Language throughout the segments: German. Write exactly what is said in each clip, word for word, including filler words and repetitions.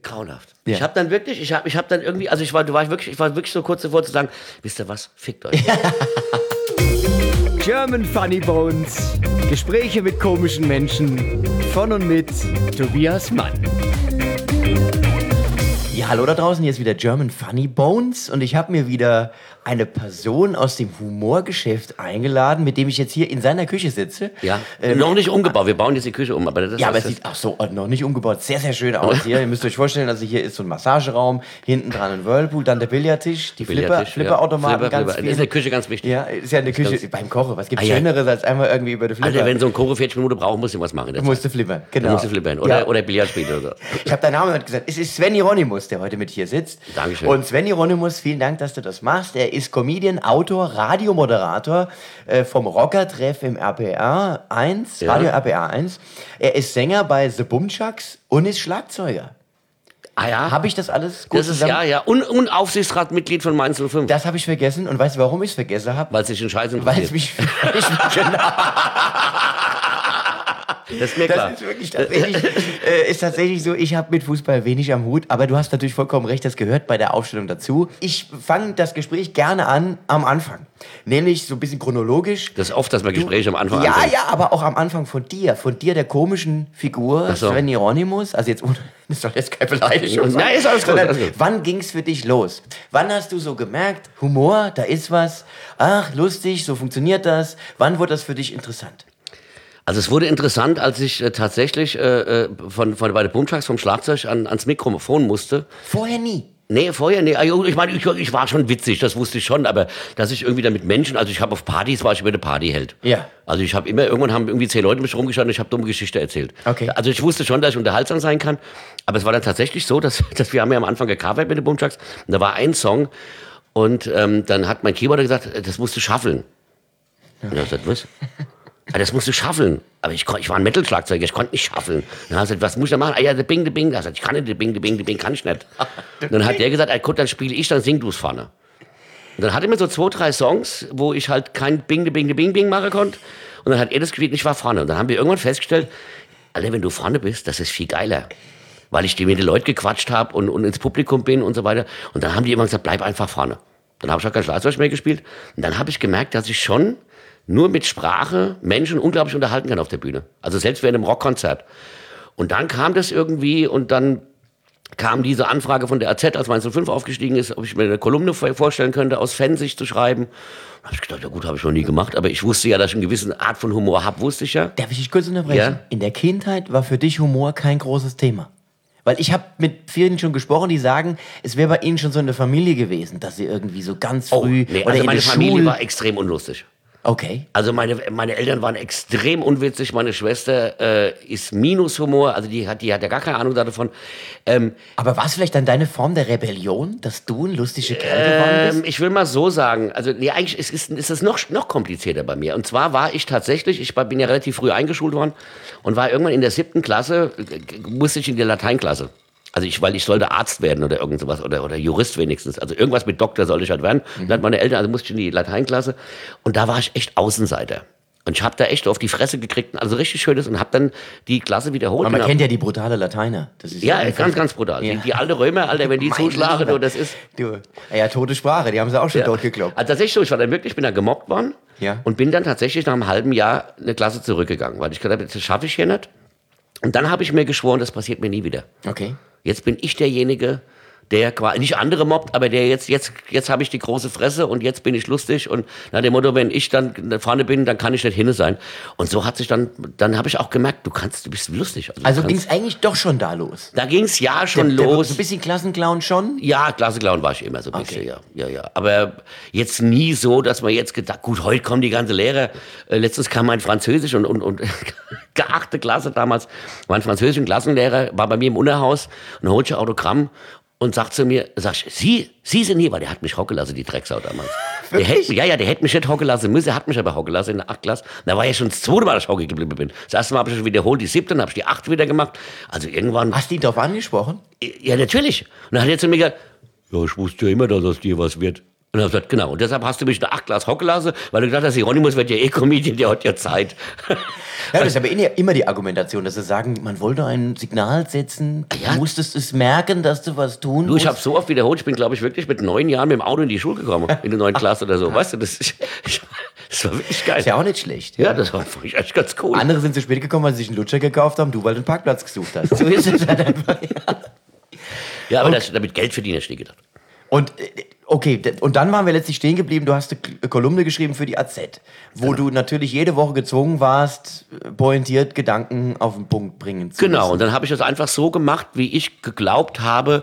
grauenhaft. Ja. Ich habe dann wirklich, ich habe ich hab dann irgendwie, also ich war, du war wirklich, ich war wirklich so kurz davor zu sagen, wisst ihr was, fickt euch. German Funny Bones. Gespräche mit komischen Menschen. Von und mit Tobias Mann. Ja, hallo da draußen, hier ist wieder German Funny Bones und ich habe mir wieder eine Person aus dem Humorgeschäft eingeladen, mit dem ich jetzt hier in seiner Küche sitze. Ja, Ähm, noch nicht umgebaut, wir bauen jetzt die Küche um. Aber das Ja, aber ist es sieht, ach so, noch nicht umgebaut, sehr, sehr schön aus hier. Ihr müsst euch vorstellen, also hier ist so ein Massageraum, hinten dran ein Whirlpool, dann der Billardtisch, die Flipper, Billardtisch, Flipperautomaten, ja. Flipper, ganz Flipper. viel. Das ist in der Küche ganz wichtig. Ja, ist ja in der Küche, Ganz- beim Kochen, was gibt Ah, ja. Schöneres, als einmal irgendwie über die Flipper. Alter, wenn so ein Chore vierzig Minuten braucht, muss ich was machen. in der Du musst Zeit. du flippern, Du genau. musst du flippern. Oder, Ja. oder Billard spielen oder so. Ich habe deinen Namen heute gesagt. Es ist Sven Hieronymus, der heute mit hier sitzt. Dankeschön. Und Sven Hieronymus, vielen Dank, dass du das machst. Er ist Comedian, Autor, Radiomoderator äh, vom Rockertreff im R P R eins, Ja. Radio R P R eins. Er ist Sänger bei The Bumchucks und ist Schlagzeuger. Ah ja? Habe ich das alles gut Das ist zusammen? ja, ja. Und, und Aufsichtsratmitglied von Mainz null fünf. Das habe ich vergessen. Und weißt du, warum ich es vergessen habe? Weil es sich in Scheiß Weil es interessiert. mich... weil ich mich genau, Das ist mir klar. das ist wirklich tatsächlich, äh, ist tatsächlich so, ich habe mit Fußball wenig am Hut, aber du hast natürlich vollkommen recht, das gehört bei der Aufstellung dazu. Ich fange das Gespräch gerne an am Anfang, nämlich so ein bisschen chronologisch. Das ist oft, dass man Gespräche am Anfang Ja, anfängt. ja, aber auch am Anfang von dir, von dir der komischen Figur, Ach so. Sven Hieronymus, also jetzt ohne, das soll jetzt keine Beleidigung sein. Nein, ist alles gut, sondern alles gut. wann ging's für dich los? Wann hast du so gemerkt, Humor, da ist was, ach, lustig, so funktioniert das, wann wurde das für dich interessant? Also es wurde interessant, als ich äh, tatsächlich äh, von, von bei den Boomchucks vom Schlagzeug an, ans Mikrofon musste. Vorher nie. Nee, vorher, nee. Also ich meine, ich, ich war schon witzig, das wusste ich schon, aber dass ich irgendwie da mit Menschen, also ich habe auf Partys, war ich immer der Partyheld. Ja. Also ich habe immer, irgendwann haben irgendwie zehn Leute mich rumgeschaut und ich habe dumme Geschichte erzählt. Okay. Also ich wusste schon, dass ich unterhaltsam sein kann, aber es war dann tatsächlich so, dass, dass wir haben ja am Anfang gecovert mit den Boomchucks und da war ein Song und ähm, dann hat mein Keyboarder gesagt, das musst du schaffeln. Und ich hab gesagt, was? Ah, das musst du schaffeln. Aber ich, kon- ich war ein Metal-Schlagzeuger, ich konnte nicht schaffeln. Dann hat er gesagt, was muss ich da machen? Ah ja, der Bing, der Bing. Er sagt, ich kann nicht, der Bing, der Bing, der Bing kann ich nicht. Und dann hat der gesagt, ah, gut, dann spiele ich, dann sing du es vorne. Und dann hatte er mir so zwei, drei Songs, wo ich halt kein Bing, der Bing, der Bing, Bing machen konnte. Und dann hat er das gespielt und ich war vorne. Und dann haben wir irgendwann festgestellt, Alter, wenn du vorne bist, das ist viel geiler. Weil ich die mit den Leuten gequatscht habe und, und ins Publikum bin und so weiter. Und dann haben die immer gesagt, bleib einfach vorne. Dann habe ich auch kein Schlagzeug mehr gespielt. Und dann habe ich gemerkt, dass ich schon nur mit Sprache Menschen unglaublich unterhalten kann auf der Bühne. Also selbst während einem Rockkonzert. Und dann kam das irgendwie und dann kam diese Anfrage von der A Z, als Mainz null fünf aufgestiegen ist, ob ich mir eine Kolumne vorstellen könnte, aus Fansicht zu schreiben. Da habe ich gedacht, ja gut, habe ich noch nie gemacht, aber ich wusste ja, dass ich eine gewisse Art von Humor habe, wusste ich ja. Darf ich dich kurz unterbrechen? Ja. In der Kindheit war für dich Humor kein großes Thema. Weil ich habe mit vielen schon gesprochen, die sagen, es wäre bei ihnen schon so eine Familie gewesen, dass sie irgendwie so ganz früh nee, oder also in meine der Familie Schule... war extrem unlustig. Okay. Also meine, meine Eltern waren extrem unwitzig. Meine Schwester äh, ist Minushumor, also die hat, die hat ja gar keine Ahnung davon. Ähm, Aber war es vielleicht dann deine Form der Rebellion, dass du ein lustiger Kerl geworden bist? ähm, ich will mal so sagen, also nee, eigentlich ist, ist, ist es noch, noch komplizierter bei mir. Und zwar war ich tatsächlich, ich war, bin ja relativ früh eingeschult worden und war irgendwann in der siebten Klasse, äh, musste ich in die Lateinklasse. Also ich, weil ich sollte Arzt werden oder irgend sowas oder, oder Jurist wenigstens. Also irgendwas mit Doktor sollte ich halt werden. Mhm. Und dann hat meine Eltern, also musste ich in die Lateinklasse. Und da war ich echt Außenseiter. Und ich habe da echt auf die Fresse gekriegt, also richtig schönes und habe dann die Klasse wiederholt. Aber man Und kennt ja die brutale Lateiner. Das ist ja, einfach- ganz, ganz brutal. Ja. Die, die alte Römer, Alter, wenn die Meine zuschlagen, Liebe. du, das ist... Du, ja, tote Sprache, die haben sie auch schon Ja. totgekloppt. Also tatsächlich so, ich war dann wirklich, ich bin da gemobbt worden Ja. und bin dann tatsächlich nach einem halben Jahr eine Klasse zurückgegangen, weil ich gedacht habe, das schaffe ich hier nicht. Und dann habe ich mir geschworen, das passiert mir nie wieder. Okay. Jetzt bin ich derjenige, der quasi nicht andere mobbt, aber der jetzt, jetzt, jetzt habe ich die große Fresse und jetzt bin ich lustig und nach dem Motto, wenn ich dann vorne bin, dann kann ich nicht hinne sein. Und so hat sich dann, dann habe ich auch gemerkt, du kannst, du bist lustig. Also, Also du ging kannst, es eigentlich doch schon da los. da ging es ja schon Der- der- los. So ein bisschen Klassenclown schon. Ja, Klassenclown war ich immer so ein bisschen, Okay. ja, ja, ja. Aber jetzt nie so, dass man jetzt gedacht, gut, heute kommen die ganzen Lehrer. Äh, letztens kam mein Französisch und, und, und geachte Klasse damals, mein französischen Klassenlehrer war bei mir im Unterhaus und holte ein Autogramm und sagt zu mir, sag ich, Sie, Sie sind hier, weil der hat mich hocken lassen, die Drecksau damals. Der hätte, ja, ja, der hätte mich nicht hocken lassen müssen, er hat mich aber hocken lassen in der achten Klasse. Da war ja schon das zweite Mal, dass ich hocken geblieben bin. Das erste Mal habe ich schon wiederholt, die siebte, dann habe ich die achte wieder gemacht. Also irgendwann... Hast du ihn darauf angesprochen? Ja, natürlich. Und dann hat er zu mir gesagt, ja, ich wusste ja immer, dass aus dir was wird. Und er hat gesagt, genau. Und deshalb hast du mich in acht Glas hocken lassen, weil du gedacht hast, Hieronymus wird ja eh Comedian, der hat ja Zeit. Ja, das ist aber immer die Argumentation, dass sie sagen, man wollte ein Signal setzen, Ja. du musstest es merken, dass du was tun Du, musst. ich habe so oft wiederholt, ich bin, glaube ich, wirklich mit neun Jahren mit dem Auto in die Schule gekommen, in der neunten Klasse oder so. Weißt du, das, ich, ich, das war wirklich geil. Ist ja auch nicht schlecht. Ja, das war fand ich echt ganz cool. Andere sind zu spät gekommen, weil sie sich einen Lutscher gekauft haben, du, weil du einen Parkplatz gesucht hast. So ist es halt einfach. Ja. Ja, aber das, damit Geld verdienen, hätte ich nie gedacht. Und äh, okay, d- und dann waren wir letztlich stehen geblieben, du hast eine K- Kolumne geschrieben für die A Z, wo du natürlich jede Woche gezwungen warst, äh, pointiert Gedanken auf den Punkt bringen zu Genau, müssen. und dann habe ich das einfach so gemacht, wie ich geglaubt habe,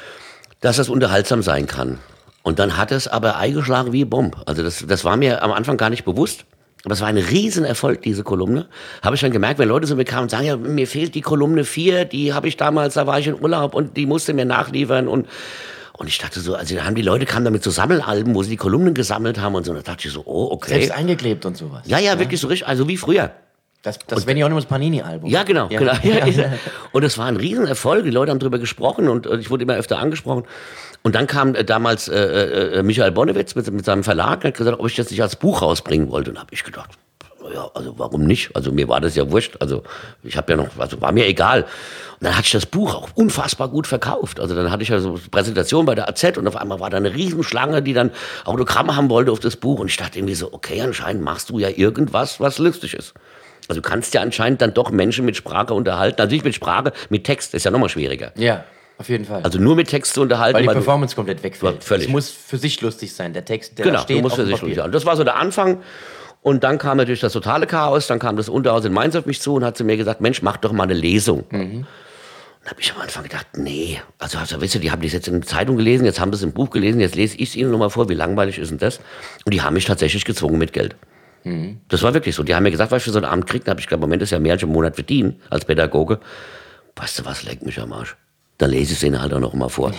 dass das unterhaltsam sein kann. Und dann hat es aber eingeschlagen wie Bombe. Also das, das war mir am Anfang gar nicht bewusst. Aber es war ein Riesenerfolg, diese Kolumne. Habe ich dann gemerkt, wenn Leute zu mir kamen und sagen, ja, mir fehlt die Kolumne vier, die habe ich damals, da war ich in Urlaub und die musste mir nachliefern. Und, und ich dachte so, also da haben die Leute kamen damit zu Sammelalben, wo sie die Kolumnen gesammelt haben und so. Und da dachte ich so, oh, okay. Selbst eingeklebt und sowas. Ja, ja, wirklich so richtig, also wie früher. Das, das Sven Hieronymus Panini-Album. Ja, genau. genau. Ja, und es war ein Riesenerfolg. Die Leute haben darüber gesprochen und äh, ich wurde immer öfter angesprochen. Und dann kam äh, damals äh, äh, Michael Bonnewitz mit, mit seinem Verlag und hat gesagt, ob ich das nicht als Buch rausbringen wollte. Und da habe ich gedacht, ja, also warum nicht? Also mir war das ja wurscht. Also ich habe ja noch, also war mir egal. Und dann hatte ich das Buch auch unfassbar gut verkauft. Also dann hatte ich ja so eine Präsentation bei der A Z und auf einmal war da eine Riesenschlange, die dann Autogramme haben wollte auf das Buch. Und ich dachte irgendwie so, okay, anscheinend machst du ja irgendwas, was lustig ist. Also du kannst ja anscheinend dann doch Menschen mit Sprache unterhalten. Also nicht mit Sprache, mit Text ist ja nochmal schwieriger. Ja, auf jeden Fall. Also nur mit Text zu unterhalten. weil die weil du- Performance komplett wegfällt. Völlig. Es muss für sich lustig sein, der Text, der Genau, da steht du musst auf für dem sich Papier. lustig sein. Das war so der Anfang. Und dann kam natürlich das totale Chaos. Dann kam das Unterhaus in Mainz auf mich zu und hat zu mir gesagt, Mensch, mach doch mal eine Lesung. Und da habe ich am Anfang gedacht, nee. Also, also weißt du, die haben das jetzt in der Zeitung gelesen, jetzt haben sie es im Buch gelesen, jetzt lese ich es ihnen nochmal vor, wie langweilig ist denn das? Und die haben mich tatsächlich gezwungen mit Geld. Das war wirklich so. Die haben mir gesagt, was ich für so einen Abend kriege. Da habe ich gesagt, Moment, das ist ja mehr als ich im Monat verdienen als Pädagoge. Weißt du was, leck mich am Arsch. Dann lese ich es ihnen halt auch noch mal vor.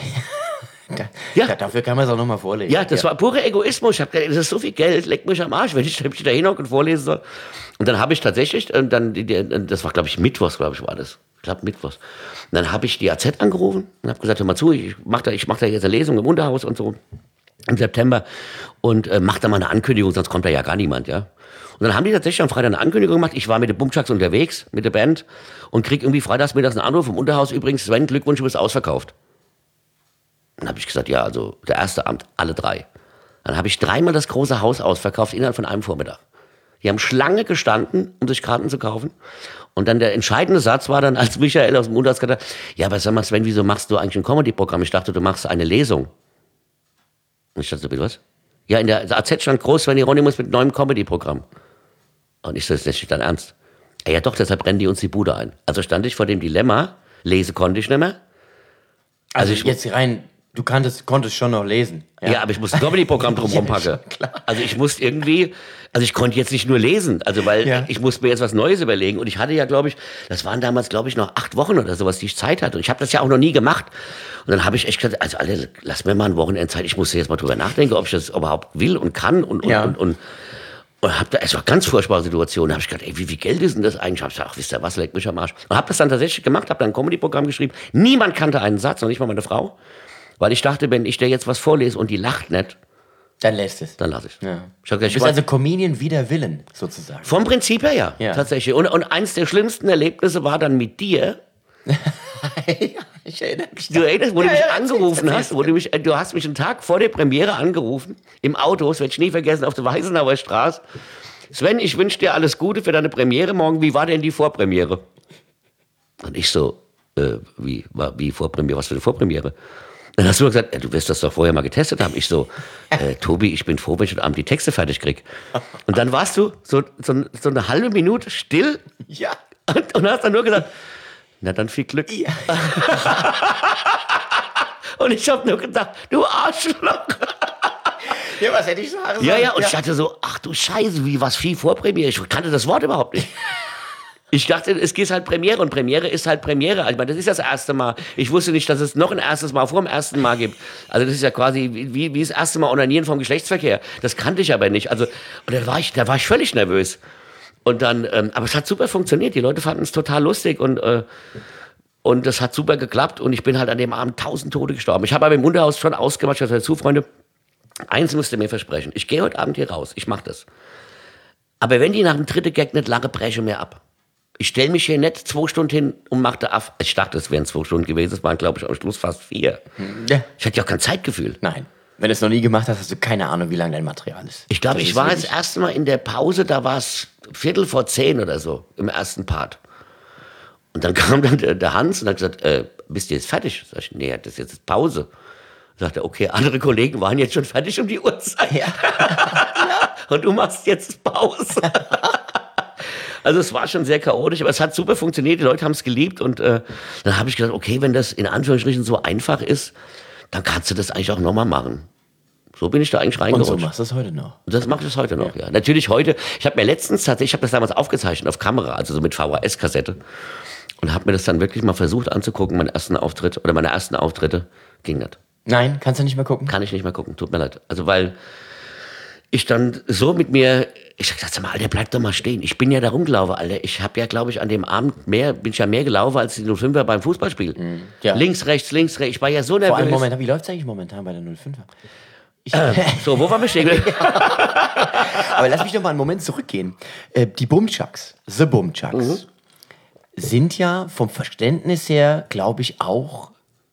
Da, Ja. da, dafür kann man es auch nochmal vorlesen. Ja, das war purer Egoismus. Ich habe gedacht, das ist so viel Geld, leck mich am Arsch, wenn ich, wenn ich da hinhocken und vorlesen soll. Und dann habe ich tatsächlich, äh, dann, die, die, das war glaube ich Mittwochs, glaube ich, war das. Ich glaube Mittwochs. Und dann habe ich die A Z angerufen und habe gesagt, hör mal zu, ich mache da, ich mach da jetzt eine Lesung im Unterhaus und so im September und äh, mach da mal eine Ankündigung, sonst kommt da ja gar niemand, ja. Und dann haben die tatsächlich am Freitag eine Ankündigung gemacht. Ich war mit den Bumchucks unterwegs, mit der Band und krieg irgendwie freitags mittags einen Anruf vom Unterhaus. Übrigens, Sven, Glückwunsch, du bist ausverkauft. Dann habe ich gesagt, ja, also der erste Abend, alle drei. Dann habe ich dreimal das große Haus ausverkauft innerhalb von einem Vormittag. Die haben Schlange gestanden, um sich Karten zu kaufen. Und dann der entscheidende Satz war dann, als Michael aus dem Unterhaus gesagt hat, ja, aber sag mal, Sven, wieso machst du eigentlich ein Comedy-Programm? Ich dachte, du machst eine Lesung. Und ich dachte so, bitte was? Ja, in der A Z stand groß, Sven Hieronymus mit neuem Comedy-Programm. Und ich so, das ist nicht dein Ernst. Ja, ja doch, deshalb brennen die uns die Bude ein. Also stand ich vor dem Dilemma, lese konnte ich nicht mehr. Also, Also ich- jetzt rein, du kanntest, konntest schon noch lesen. Ja, aber ich musste ein Comedy-Programm drumherum Ja, packen. schon klar. Also ich musste irgendwie, also ich konnte jetzt nicht nur lesen, also weil Ja. ich musste mir jetzt was Neues überlegen. Und ich hatte ja, glaube ich, das waren damals, glaube ich, noch acht Wochen oder sowas, die ich Zeit hatte. Und ich habe das ja auch noch nie gemacht. Und dann habe ich echt gesagt, also alle, lass mir mal ein Wochenende Zeit. Ich musste jetzt mal drüber nachdenken, ob ich das überhaupt will und kann und und Ja. und, und und hab da, es war eine ganz furchtbare Situation. Da habe ich gedacht, ey, wie viel Geld ist denn das eigentlich? Hab ich gesagt, ach, wisst ihr was, leck mich am Arsch. Und habe das dann tatsächlich gemacht, habe dann ein Comedy-Programm geschrieben. Niemand kannte einen Satz, noch nicht mal meine Frau. Weil ich dachte, wenn ich dir jetzt was vorlese und die lacht nicht, Dann lässt es. dann lass ich. Ja. Ich hab Du gesagt, ich bist war- also Comedian wider Willen, sozusagen. vom Prinzip her ja, Ja. tatsächlich. Und, und eins der schlimmsten Erlebnisse war dann mit dir. Ich erinnere mich. Du erinnerst, wo Ja, du mich ja, angerufen erzähl's, hast, wo du mich, äh, du hast mich einen Tag vor der Premiere angerufen, im Auto, das werde ich nie vergessen, auf der Weißenauer Straße. Sven, ich wünsche dir alles Gute für deine Premiere morgen. Wie war denn die Vorpremiere? Und ich so, äh, wie, war, wie Vorpremiere, was für eine Vorpremiere? Dann hast du mir gesagt, äh, du wirst das doch vorher mal getestet haben. Ich so, äh, Tobi, ich bin froh, wenn ich heute Abend die Texte fertig krieg. Und dann warst du so, so, so eine halbe Minute still Ja. und, und hast dann nur gesagt, na dann viel Glück. Ja. Und ich habe nur gedacht, du Arschloch. Ja, was hätte ich sagen sollen? Ja, ja, und ich dachte so, ach du Scheiße, wie was viel Vorpremiere. Ich kannte das Wort überhaupt nicht. Ich dachte, es geht halt Premiere und Premiere ist halt Premiere. Ich meine, das ist das erste Mal. Ich wusste nicht, dass es noch ein erstes Mal vor dem ersten Mal gibt. Also das ist ja quasi wie, wie das erste Mal Onanieren vom Geschlechtsverkehr. Das kannte ich aber nicht. Also, und da war ich, da war ich völlig nervös. Und dann, ähm, aber es hat super funktioniert. Die Leute fanden es total lustig und äh, und das hat super geklappt. Und ich bin halt an dem Abend tausend Tote gestorben. Ich habe aber im Unterhaus schon ausgemacht, ich hatte dazu, Freunde, eins musst du mir versprechen, ich gehe heute Abend hier raus, ich mach das. Aber wenn die nach dem dritten Gag nicht lache, breche mir ab. Ich stelle mich hier nicht zwei Stunden hin und mache da ab. Ich dachte, es wären zwei Stunden gewesen, es waren, glaube ich, am Schluss fast vier. Ja. Ich hatte ja auch kein Zeitgefühl. Nein. Wenn du es noch nie gemacht hast, hast du keine Ahnung, wie lang dein Material ist. Ich glaube, Das ich ist war wirklich- das erste Mal in der Pause, da war es Viertel vor zehn oder so, im ersten Part. Und dann kam dann der, der Hans und hat gesagt, äh, bist du jetzt fertig? Sag ich, nee, das ist jetzt Pause. Sagt er, okay, andere Kollegen waren jetzt schon fertig um die Uhrzeit. Ja. Und du machst jetzt Pause. Also es war schon sehr chaotisch, aber es hat super funktioniert, die Leute haben es geliebt. Und äh, dann habe ich gedacht, okay, wenn das in Anführungsstrichen so einfach ist, dann kannst du das eigentlich auch nochmal machen. So bin ich da eigentlich Und reingerutscht. so machst du es heute noch. Das mache ich das heute noch, ja. Natürlich heute, ich habe mir letztens tatsächlich, ich habe das damals aufgezeichnet auf Kamera, also so mit V H S-Kassette. Und habe mir das dann wirklich mal versucht anzugucken, meinen ersten Auftritt oder meine ersten Auftritte. Ging nicht. Nein, kannst du nicht mehr gucken? Kann ich nicht mehr gucken, tut mir leid. Also weil ich dann so mit mir, ich hab gesagt, sag mal, Alter, bleib doch mal stehen. Ich bin ja da rumgelaufen, Alter. Ich habe ja, glaube ich, an dem Abend mehr, bin ich ja mehr gelaufen als die null fünfer beim Fußballspiel. Mm, ja. Links, rechts, links, rechts. Ich war ja so nervös. Vor allem, Moment, wie läuft es eigentlich momentan bei der null fünfer? Ich, So, wo war wir stehen? Aber lass mich doch mal einen Moment zurückgehen. Äh, die Bumchucks, The Bumchucks, Mhm. sind ja vom Verständnis her, glaube ich, auch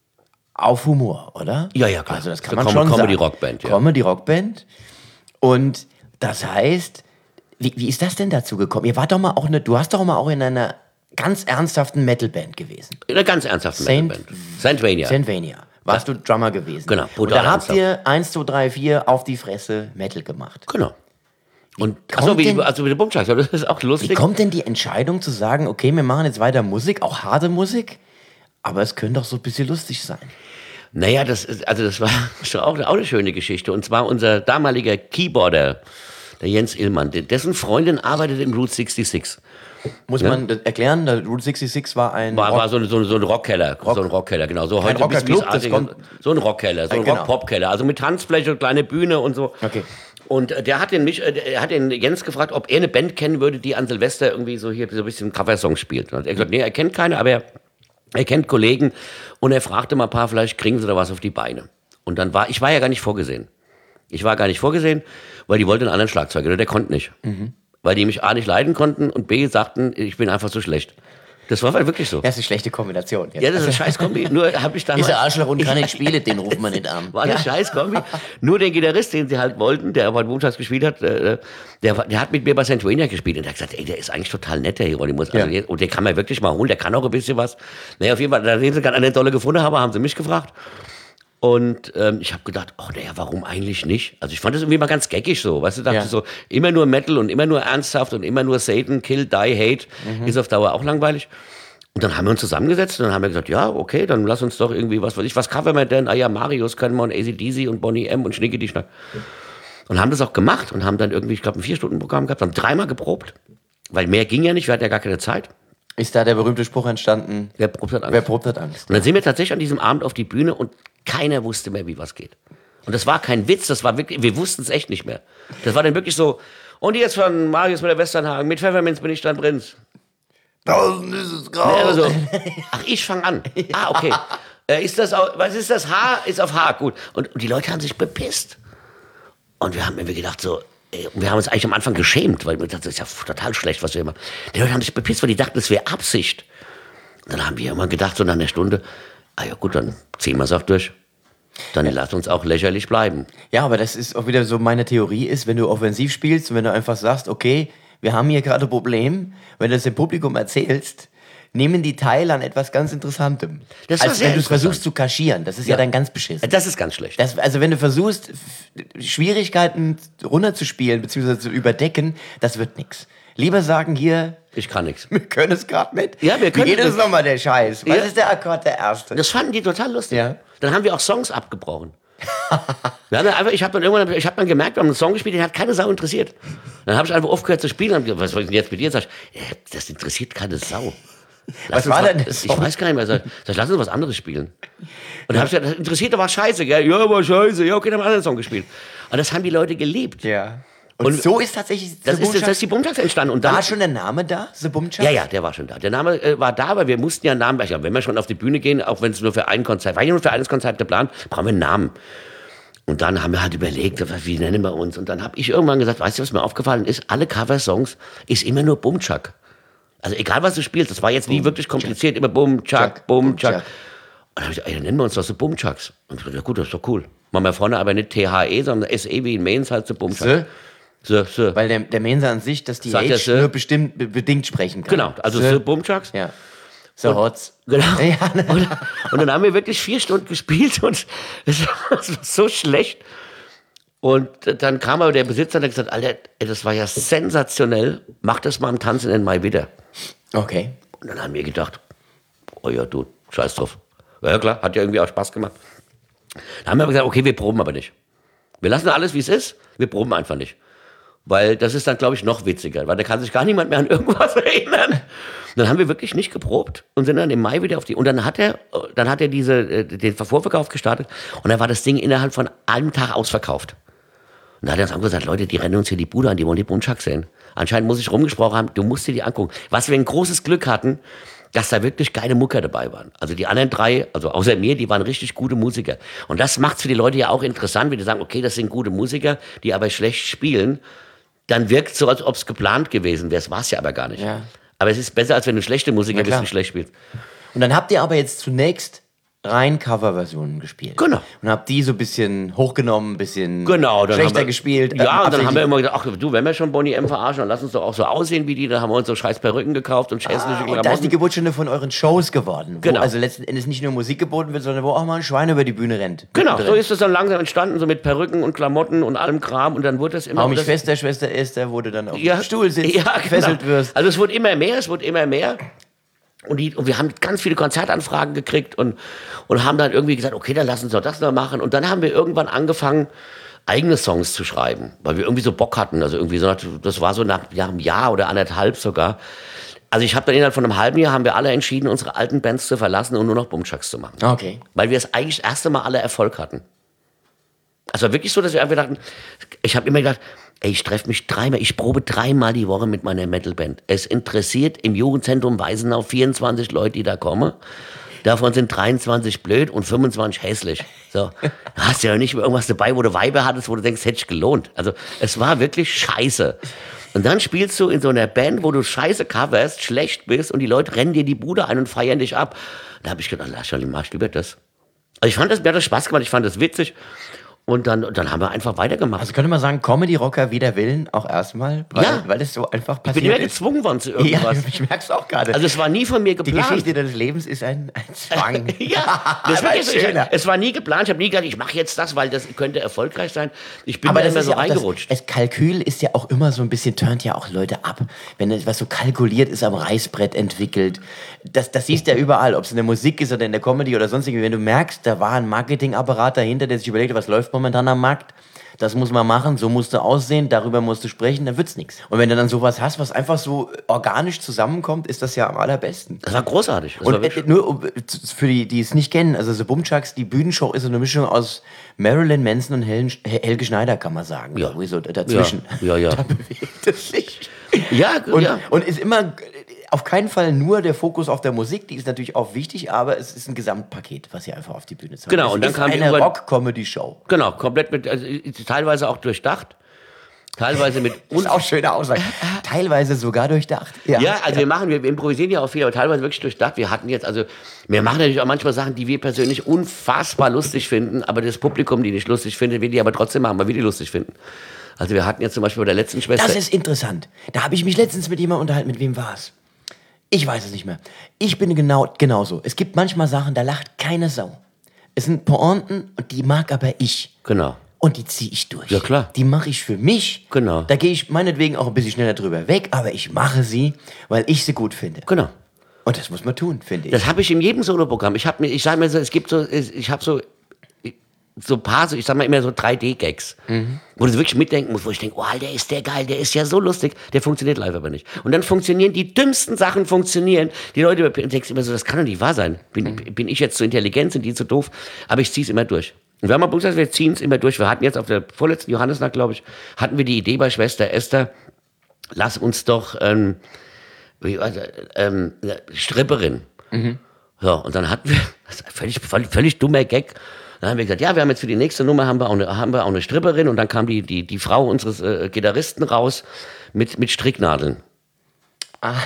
auf Humor, oder? Ja, ja, klar. Also das kann So man Com- schon sagen. Comedy-Rockband, ja. Comedy-Rockband. Und das heißt, wie, wie ist das denn dazu gekommen? Ihr wart doch mal auch eine, du hast doch mal auch in einer ganz ernsthaften Metalband gewesen. In einer ganz ernsthaften Saint- Metalband. Saint-Vania. Sandvania. Warst du Drummer gewesen. Genau, Und brutal da habt ernsthaft. ihr eins, zwei, drei, vier auf die Fresse Metal gemacht. Genau. Und kommt achso, wie, denn- also mit dem Bumchucks, das ist auch Wie lustig. kommt denn die Entscheidung zu sagen, okay, wir machen jetzt weiter Musik, auch harte Musik, aber es könnte doch so ein bisschen lustig sein. Naja, das ist, also das war schon auch, auch eine schöne Geschichte. Und zwar unser damaliger Keyboarder, der Jens Illmann, de- dessen Freundin arbeitet im Route sechsundsechzig. Muss Ja. man das erklären? Der Route sechsundsechzig war ein War, Rock- war so, ein- so, ein- so ein Rockkeller, so ein Rockkeller, genau. So heute bis Rockerclub, das bis kommt- so ein Rockkeller, so ein Äh, genau. Rock-Pop-Keller, also mit Tanzfläche, kleine Bühne und so. Okay. Und äh, der hat den, mich, äh, der hat den Jens gefragt, ob er eine Band kennen würde, die an Silvester irgendwie so hier so ein bisschen Coversongs spielt. Und er hat gesagt, nee, er kennt keine, aber er, er kennt Kollegen. Und er fragte mal ein paar, vielleicht kriegen sie da was auf die Beine. Und dann war, ich war ja gar nicht vorgesehen. Ich war gar nicht vorgesehen, weil die wollten einen anderen Schlagzeuger, nur der konnte nicht. Weil die mich A nicht leiden konnten und B sagten, ich bin einfach so schlecht. Das war halt wirklich so. Das ist eine schlechte Kombination. Jetzt. Ja, das ist ein scheiß Kombi. Nur habe ich damals... Ist der Arschloch und kann nicht spielen, den ruft man nicht an. War eine scheiß Kombi. Nur den Gitarrist, den sie halt wollten, der bei Montags gespielt hat, äh, der, war- der hat mit mir bei Saint-Vania gespielt. Und der hat gesagt, ey, der ist eigentlich total nett, der Hieronymus. Also, Ja. der- und den kann man wirklich mal holen, der kann auch ein bisschen was. Naja, auf jeden Fall, nachdem sie gerade eine Dolle gefunden haben, haben sie mich gefragt. Und ähm, ich habe gedacht, oh, naja, warum eigentlich nicht? Also ich fand das irgendwie mal ganz geckig so, weißt du, dachte Ja. ich so, immer nur Metal und immer nur ernsthaft und immer nur Satan, Kill, Die, Hate, ist auf Dauer auch langweilig. Und dann haben wir uns zusammengesetzt und dann haben wir gesagt, ja, okay, dann lass uns doch irgendwie, was weiß ich, was covern wir denn? Ah ja, Marius können wir und A C D C und Bonnie M und Schnicke die Schnack. Und haben das auch gemacht und haben dann irgendwie, ich glaube, ein Vier-Stunden-Programm gehabt, haben dreimal geprobt, weil mehr ging ja nicht, wir hatten ja gar keine Zeit. Ist da der berühmte Spruch entstanden, Wer probt hat Angst. wer probt hat Angst? Und dann sind wir tatsächlich an diesem Abend auf die Bühne und keiner wusste mehr, wie was geht. Und das war kein Witz, das war wirklich, wir wussten es echt nicht mehr. Das war dann wirklich so, und jetzt von Marius mit der Westernhagen, mit Pfefferminz bin ich dein Prinz. Draußen ist es grau. Ja, also, ach, ich fange an. Ah, okay. Äh, ist das, au- was ist das? H? Ist auf H, gut. Und, und die Leute haben sich bepisst. Und wir haben irgendwie gedacht so, ey, und wir haben uns eigentlich am Anfang geschämt, weil wir dachten, das ist ja total schlecht, was wir immer. Die Leute haben sich bepisst, weil die dachten, das wäre Absicht. Und dann haben wir immer gedacht, so nach einer Stunde, ah ja gut, dann ziehen wir es auch durch. Dann lass uns auch lächerlich bleiben. Ja, aber das ist auch wieder so, meine Theorie ist, wenn du offensiv spielst und wenn du einfach sagst, okay, wir haben hier gerade ein Problem, wenn du das dem Publikum erzählst, nehmen die teil an etwas ganz Interessantem. Das war Als sehr wenn du es interessant. versuchst zu kaschieren. Das ist ja, Ja. dann ganz beschissen. Das ist ganz schlecht. Das, also wenn du versuchst, f- Schwierigkeiten runterzuspielen bzw. zu überdecken, das wird nix. Lieber sagen hier, Ich kann nichts. wir können es gerade mit. Ja, wir können Wie geht es. es nochmal, der Scheiß? Was Ja. ist der Akkord, der erste? Das fanden die total lustig. Ja. Dann haben wir auch Songs abgebrochen. Wir haben dann einfach, ich habe dann irgendwann, ich habe dann gemerkt, wir haben einen Song gespielt, den hat keine Sau interessiert. Dann habe ich einfach aufgehört zu spielen und hab gesagt, was soll ich denn jetzt mit dir? Sag ich, äh, das interessiert keine Sau. Was Lass uns war mal- denn der Ich Song? weiß gar nicht mehr. Sag, sag ich, lass uns was anderes spielen. Und dann habe ich gesagt, das interessiert war scheiße, gell? Ja, war scheiße. Ja, okay, dann haben wir einen anderen Song gespielt. Und das haben die Leute geliebt. Ja. Und, Und so ist tatsächlich Das The ist, das Bumchucks- ist die Bumchucks entstanden. Und dann, War schon der Name da, The Bumchucks? ja, ja, der war schon da. Der Name äh, war da, aber wir mussten ja einen Namen, ja, wenn wir schon auf die Bühne gehen, auch wenn es nur für ein Konzert, war ja nur für eines Konzert geplant, brauchen wir einen Namen. Und dann haben wir halt überlegt, wie nennen wir uns? Und dann habe ich irgendwann gesagt, weißt du, was mir aufgefallen ist? Alle Coversongs ist immer nur Bumchak. Also egal, was du spielst, das war jetzt nie wirklich kompliziert, immer Bumchak, Bumchak. Und dann habe ich gesagt, ey, dann nennen wir uns das so Bumchaks. Und ich dachte, ja gut, das ist doch cool. Machen wir vorne aber nicht T H E, sondern S E wie in Mainz halt so Bumchak. So, so. Weil der, der Mensa an sich, dass die Sagt H er, nur bestimmt, be- bedingt sprechen kann. Genau, also so, so Bumchaks. Ja. So Hotz. Genau. Ja, ne? und, und dann haben wir wirklich vier Stunden gespielt und es war, es war so schlecht. Und dann kam aber der Besitzer und hat gesagt, Alter, ey, das war ja sensationell, mach das mal im Tanzen in Mai wieder. Okay. Und dann haben wir gedacht, oh ja, du, scheiß drauf. Ja klar, hat ja irgendwie auch Spaß gemacht. Dann haben wir aber gesagt, okay, wir proben aber nicht. Wir lassen alles, wie es ist, wir proben einfach nicht. Weil das ist dann, glaube ich, noch witziger, weil da kann sich gar niemand mehr an irgendwas erinnern. Und dann haben wir wirklich nicht geprobt und sind dann im Mai wieder auf die... Und dann hat er, dann hat er diese, den Vorverkauf gestartet und dann war das Ding innerhalb von einem Tag ausverkauft. Und da hat er uns auch gesagt, Leute, die rennen uns hier die Bude an, die wollen die Bumchak sehen. Anscheinend muss ich rumgesprochen haben, du musst dir die angucken. Was wir ein großes Glück hatten, dass da wirklich geile Mucker dabei waren. Also die anderen drei, also außer mir, die waren richtig gute Musiker. Und das macht's für die Leute ja auch interessant, wenn die sagen, okay, das sind gute Musiker, die aber schlecht spielen. Dann wirkt es so, als ob es geplant gewesen wäre. Das war es ja aber gar nicht. Ja. Aber es ist besser, als wenn du schlechte Musiker bist, die schlecht spielst. Und dann habt ihr aber jetzt zunächst rein Coverversionen gespielt. Genau. Und habt die so ein bisschen hochgenommen, ein bisschen Genau, dann schlechter haben wir, gespielt. Ja, ähm, und dann haben wir absichtlich- immer gedacht, ach du, wenn wir schon Boney M verarschen, dann lass uns doch auch so aussehen wie die. Dann haben wir uns so scheiß Perücken gekauft und hässliche Ah, Klamotten. und da ist die Geburtsstunde von euren Shows geworden. Genau. Wo also letzten Endes nicht nur Musik geboten wird, sondern wo auch mal ein Schwein über die Bühne rennt. Genau, Mittendrin. so ist es dann langsam entstanden, so mit Perücken und Klamotten und allem Kram. Und dann wurde das immer... Auch mich das, Schwester, Schwester Esther, wo du dann auf ja, dem Stuhl sitzt, ja, gefesselt genau. wirst. Also es wurde immer mehr, es wurde immer mehr. Und, die, und wir haben ganz viele Konzertanfragen gekriegt und, und haben dann irgendwie gesagt, okay, dann lass uns doch das noch machen. Und dann haben wir irgendwann angefangen, eigene Songs zu schreiben, weil wir irgendwie so Bock hatten. Also irgendwie so, das war so nach, nach einem Jahr oder anderthalb sogar. Also ich habe dann innerhalb von einem halben Jahr haben wir alle entschieden, unsere alten Bands zu verlassen und nur noch Bumchaks zu machen. Okay. Weil wir das eigentlich das erste Mal alle Erfolg hatten. Also wirklich so, dass wir einfach dachten, ich habe immer gedacht, ey, ich treffe mich dreimal, ich probe dreimal die Woche mit meiner Metalband. Es interessiert im Jugendzentrum Weisenau vierundzwanzig Leute, die da kommen. Davon sind dreiundzwanzig blöd und fünfundzwanzig hässlich. So, da hast du ja nicht mehr irgendwas dabei, wo du Weiber hattest, wo du denkst, hätte ich gelohnt. Also es war wirklich scheiße. Und dann spielst du in so einer Band, wo du scheiße coverst, schlecht bist und die Leute rennen dir die Bude ein und feiern dich ab. Da habe ich gedacht, lass schon, mach ich lieber das. Also ich fand das, mir hat das Spaß gemacht, ich fand das witzig. Und dann, dann haben wir einfach weitergemacht. Also könnte man sagen, Comedy-Rocker wider Willen auch erstmal, weil, Ja. weil es so einfach Ich passiert bin immer ist. gezwungen worden zu Ja, irgendwas. ich merk's auch gerade. Also es war nie von mir Die geplant. Geschichte deines Lebens ist ein, ein Zwang. Ja, das Aber war jetzt, ich, schöner. es war nie geplant. Ich habe nie gedacht, ich mache jetzt das, weil das könnte erfolgreich sein. Ich bin Aber da das immer ist so ja auch reingerutscht. das, das Kalkül ist ja auch immer so ein bisschen, turnt ja auch Leute ab. Wenn etwas so kalkuliert ist, am Reißbrett entwickelt. Das, das siehst du ja überall, ob es in der Musik ist oder in der Comedy oder sonst irgendwie. Wenn du merkst, da war ein Marketingapparat dahinter, der sich überlegt, was läuft momentan am Markt. Das muss man machen, so musst du aussehen, darüber musst du sprechen, dann wird's nichts. Und wenn du dann sowas hast, was einfach so organisch zusammenkommt, ist das ja am allerbesten. Das war großartig. Das war Und äh, wirklich- nur um, äh, für die, die es nicht kennen, also The Bumchucks, die Bühnenshow ist so eine Mischung aus Marilyn Manson und Helen, Helge Schneider, kann man sagen. Ja. Irgendwie so dazwischen. Ja, ja, ja. Da bewegt es sich. Ja, Und, ja. und ist immer auf keinen Fall nur der Fokus auf der Musik, die ist natürlich auch wichtig, aber es ist ein Gesamtpaket, was ihr einfach auf die Bühne zeigt. Genau, Es und dann ist kam eine irgendwann- Rock-Comedy-Show. Genau, komplett mit, also, teilweise auch durchdacht. Teilweise mit Das ist auch schöne Aussage. Teilweise sogar durchdacht. Ja, Ja, also wir machen, wir improvisieren ja auch viel, aber teilweise wirklich durchdacht. Wir hatten jetzt, also, wir machen natürlich auch manchmal Sachen, die wir persönlich unfassbar lustig finden, aber das Publikum, die nicht lustig findet, will die aber trotzdem machen, weil wir die lustig finden. Also wir hatten jetzt zum Beispiel bei der letzten Schwester... Das ist interessant. Da habe ich mich letztens mit jemandem unterhalten. Mit wem war es? Ich weiß es nicht mehr. Ich bin genau genauso. Es gibt manchmal Sachen, da lacht keine Sau. Es sind Pointen und die mag aber ich. Genau. Und die ziehe ich durch. Ja, klar. Die mache ich für mich. Genau. Da gehe ich meinetwegen auch ein bisschen schneller drüber weg, aber ich mache sie, weil ich sie gut finde. Genau. Und das muss man tun, finde ich. Das habe ich in jedem Soloprogramm. Ich habe mir, ich sage mir so, es gibt so, ich habe so, so ein paar, so, ich sag mal immer so drei D-Gags, Mhm. wo du so wirklich mitdenken musst, wo ich denke, oh, der ist der geil, der ist ja so lustig, der funktioniert live aber nicht. Und dann funktionieren die dümmsten Sachen funktionieren. Die Leute denken immer so, das kann doch nicht wahr sein. Bin, Mhm. bin ich jetzt zu intelligent, sind die zu doof? Aber ich zieh's immer durch. Und wir haben mal gesagt, wir ziehen es immer durch. Wir hatten jetzt auf der vorletzten Johannesnacht, glaube ich, hatten wir die Idee bei Schwester Esther, lass uns doch ähm, wie, also, ähm, eine Stripperin. Mhm. So, und dann hatten wir, das ist ein völlig, völlig, völlig dummer Gag, Dann haben wir gesagt, ja, wir haben jetzt für die nächste Nummer haben wir auch eine, haben wir auch eine Stripperin und dann kam die, die, die Frau unseres äh, Gitarristen raus mit, mit Stricknadeln. Ah.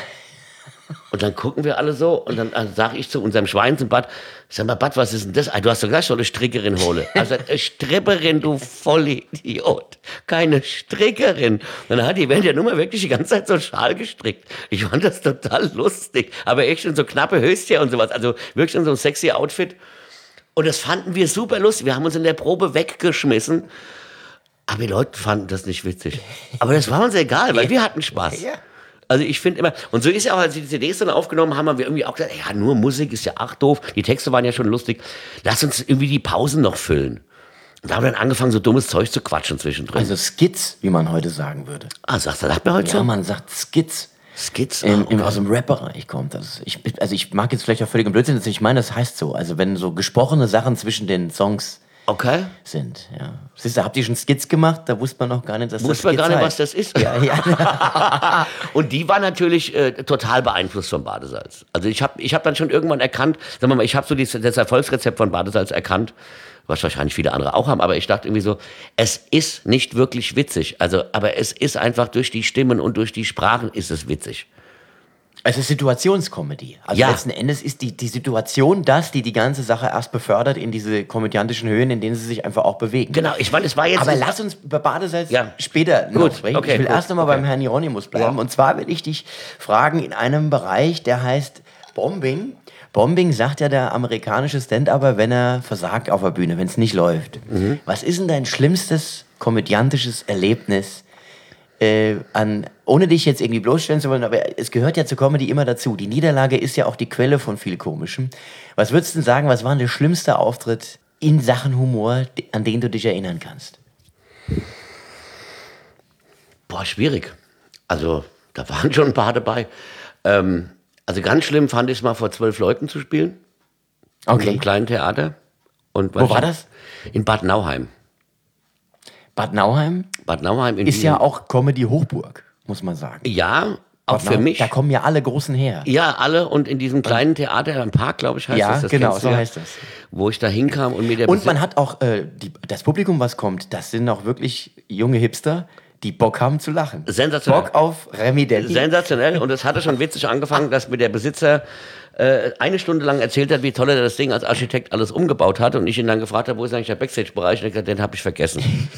Und dann gucken wir alle so und dann also sage ich zu unserem Schwein zum Bad, sag mal, Bad, was ist denn das? Ah, du hast doch gesagt, ich soll eine Strickerin hole. Also eine Stripperin, du Vollidiot. Keine Strickerin. Und dann hat die während der Nummer wirklich die ganze Zeit so einen Schal gestrickt. Ich fand das total lustig. Aber echt schon so knappe Höschen und sowas. Also wirklich in so ein sexy Outfit. Und das fanden wir super lustig. Wir haben uns in der Probe weggeschmissen. Aber die Leute fanden das nicht witzig. Aber das war uns egal, weil wir hatten Spaß. Ja. Also ich finde immer, und so ist ja auch, als wir die C Ds dann aufgenommen haben, haben wir irgendwie auch gesagt, ja, nur Musik ist ja ach doof, die Texte waren ja schon lustig, lass uns irgendwie die Pausen noch füllen. Und da haben wir dann angefangen, so dummes Zeug zu quatschen zwischendrin. Also Skits, wie man heute sagen würde. Ah, sagst du, sagt mir heute Ja, so? man sagt Skits. Skits? Im, Ah, im, okay. aus dem Rap-Bereich kommt das. Ich, also ich mag jetzt vielleicht auch völlig im Blödsinn, dass ich meine, das heißt so. Also wenn so gesprochene Sachen zwischen den Songs Okay. sind, ja. Siehst du, habt ihr schon Skits gemacht? Da wusste man noch gar nicht, dass Wusste das man Skits gar nicht, heißt. was das ist. Ja, ja. Und die war natürlich äh, total beeinflusst von Badesalz. Also ich habe ich hab dann schon irgendwann erkannt, sagen wir mal, ich habe so dieses, das Erfolgsrezept von Badesalz erkannt, was wahrscheinlich viele andere auch haben, aber ich dachte irgendwie so, es ist nicht wirklich witzig. Also, aber es ist einfach durch die Stimmen und durch die Sprachen ist es witzig. Es ist Situationskomödie. Also Ja. letzten Endes ist die, die Situation das, die die ganze Sache erst befördert in diese komödiantischen Höhen, in denen sie sich einfach auch bewegen. Genau, ich meine, es war jetzt... Aber lass uns über Badesalz Ja. später noch Gut, sprechen. okay, ich will gut, erst einmal okay. beim Herrn Hieronymus bleiben. Ja. Und zwar will ich dich fragen in einem Bereich, der heißt Bombing. Bombing sagt ja der amerikanische Stand-Upper, wenn er versagt auf der Bühne, wenn es nicht läuft. Mhm. Was ist denn dein schlimmstes komödiantisches Erlebnis? Äh, an, ohne dich jetzt irgendwie bloßstellen zu wollen, aber es gehört ja zur Comedy immer dazu. Die Niederlage ist ja auch die Quelle von viel Komischem. Was würdest du denn sagen, was war denn der schlimmste Auftritt in Sachen Humor, an den du dich erinnern kannst? Boah, schwierig. Also, da waren schon ein paar dabei. Ähm, also ganz schlimm fand ich es mal, vor zwölf Leuten zu spielen. In Okay. einem kleinen Theater. Und Wo war das? In Bad Nauheim. Bad Nauheim Bad Nauheim in ist Wien. ja auch Comedy-Hochburg, muss man sagen. Ja, auch Bad für Nauheim, mich. Da kommen ja alle Großen her. Ja, alle. Und in diesem kleinen Theater, im Park, glaube ich, heißt Ja, das. Das genau, kennst du so ja, heißt das. Wo ich da hinkam und mir der Und Besitz- man hat auch, äh, die, das Publikum, was kommt, das sind auch wirklich junge Hipster, die Bock haben zu lachen. Sensationell. Bock auf Remi Denti. Sensationell. Und es hatte schon witzig angefangen, dass mir der Besitzer äh, eine Stunde lang erzählt hat, wie toll er das Ding als Architekt alles umgebaut hat. Und ich ihn dann gefragt habe, wo ist eigentlich der Backstage-Bereich? Und er hat gesagt, den habe ich vergessen.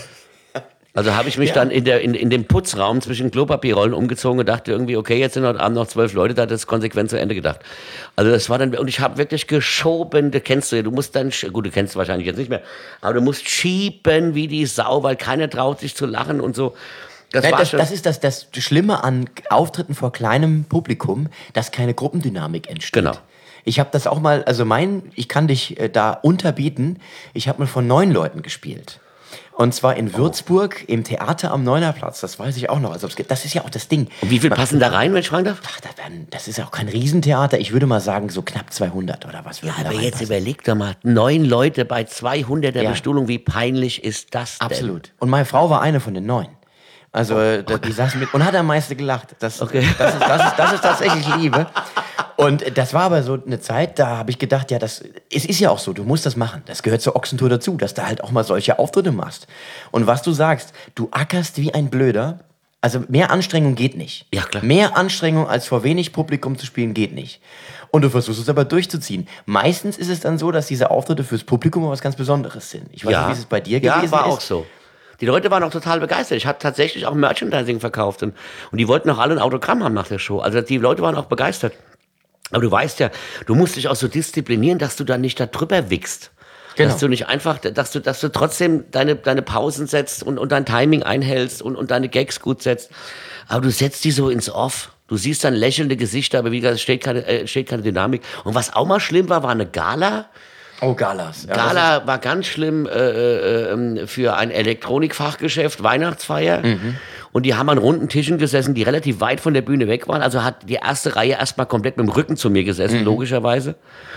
Also habe ich mich Ja. dann in, der, in, in dem Putzraum zwischen Klopapierrollen umgezogen und dachte irgendwie, okay, jetzt sind heute Abend noch zwölf Leute, da hat das konsequent zu Ende gedacht. Also das war dann, und ich habe wirklich geschoben, das kennst du ja, du musst dann, sch- gut, du kennst es wahrscheinlich jetzt nicht mehr, aber du musst schieben wie die Sau, weil keiner traut sich zu lachen und so. Das Ja, war das, schon, das ist das, das Schlimme an Auftritten vor kleinem Publikum, dass keine Gruppendynamik entsteht. Genau. Ich habe das auch mal, also mein, ich kann dich äh, da unterbieten, ich habe mal von neun Leuten gespielt. Und zwar in Würzburg im Theater am Neunerplatz, das weiß ich auch noch. Also es geht- das ist ja auch das Ding. und wie viel passen da rein, wenn ich fragen darf? Ach, da werden, das ist ja auch kein Riesentheater, ich würde mal sagen so knapp zweihundert oder was würden da Aber jetzt reinpassen. überleg doch mal, neun Leute bei zweihunderter Ja. Bestuhlung, wie peinlich ist das denn? Absolut. Und meine Frau war eine von den neun. Also äh, da- die saß mit und hat am meisten gelacht. Das, Okay. das, ist, das, ist, das ist tatsächlich Liebe. Und das war aber so eine Zeit, da habe ich gedacht, ja, das es ist ja auch so, du musst das machen. Das gehört zur Ochsentour dazu, dass du halt auch mal solche Auftritte machst. Und was du sagst, du ackerst wie ein Blöder. Also mehr Anstrengung geht nicht. Ja, klar. Mehr Anstrengung als vor wenig Publikum zu spielen geht nicht. Und du versuchst es aber durchzuziehen. Meistens ist es dann so, dass diese Auftritte fürs Publikum was ganz Besonderes sind. Ich weiß nicht, wie es bei dir gewesen ja, war ist. auch so. Die Leute waren auch total begeistert. Ich habe tatsächlich auch Merchandising verkauft und, und die wollten auch alle ein Autogramm haben nach der Show. Also die Leute waren auch begeistert. Aber du weißt ja, du musst dich auch so disziplinieren, dass du dann nicht da drüber wickst. Genau. Dass du nicht einfach, dass du, dass du trotzdem deine, deine Pausen setzt und, und dein Timing einhältst und, und deine Gags gut setzt. Aber du setzt die so ins Off. Du siehst dann lächelnde Gesichter, aber wie gesagt, es steht keine, äh, steht keine Dynamik. Und was auch mal schlimm war, war eine Gala. Oh, Galas. Ja, Gala war ganz schlimm äh, äh, ähm, für ein Elektronikfachgeschäft, Weihnachtsfeier. Und die haben an runden Tischen gesessen, die relativ weit von der Bühne weg waren. Also hat die erste Reihe erstmal komplett mit dem Rücken zu mir gesessen, logischerweise.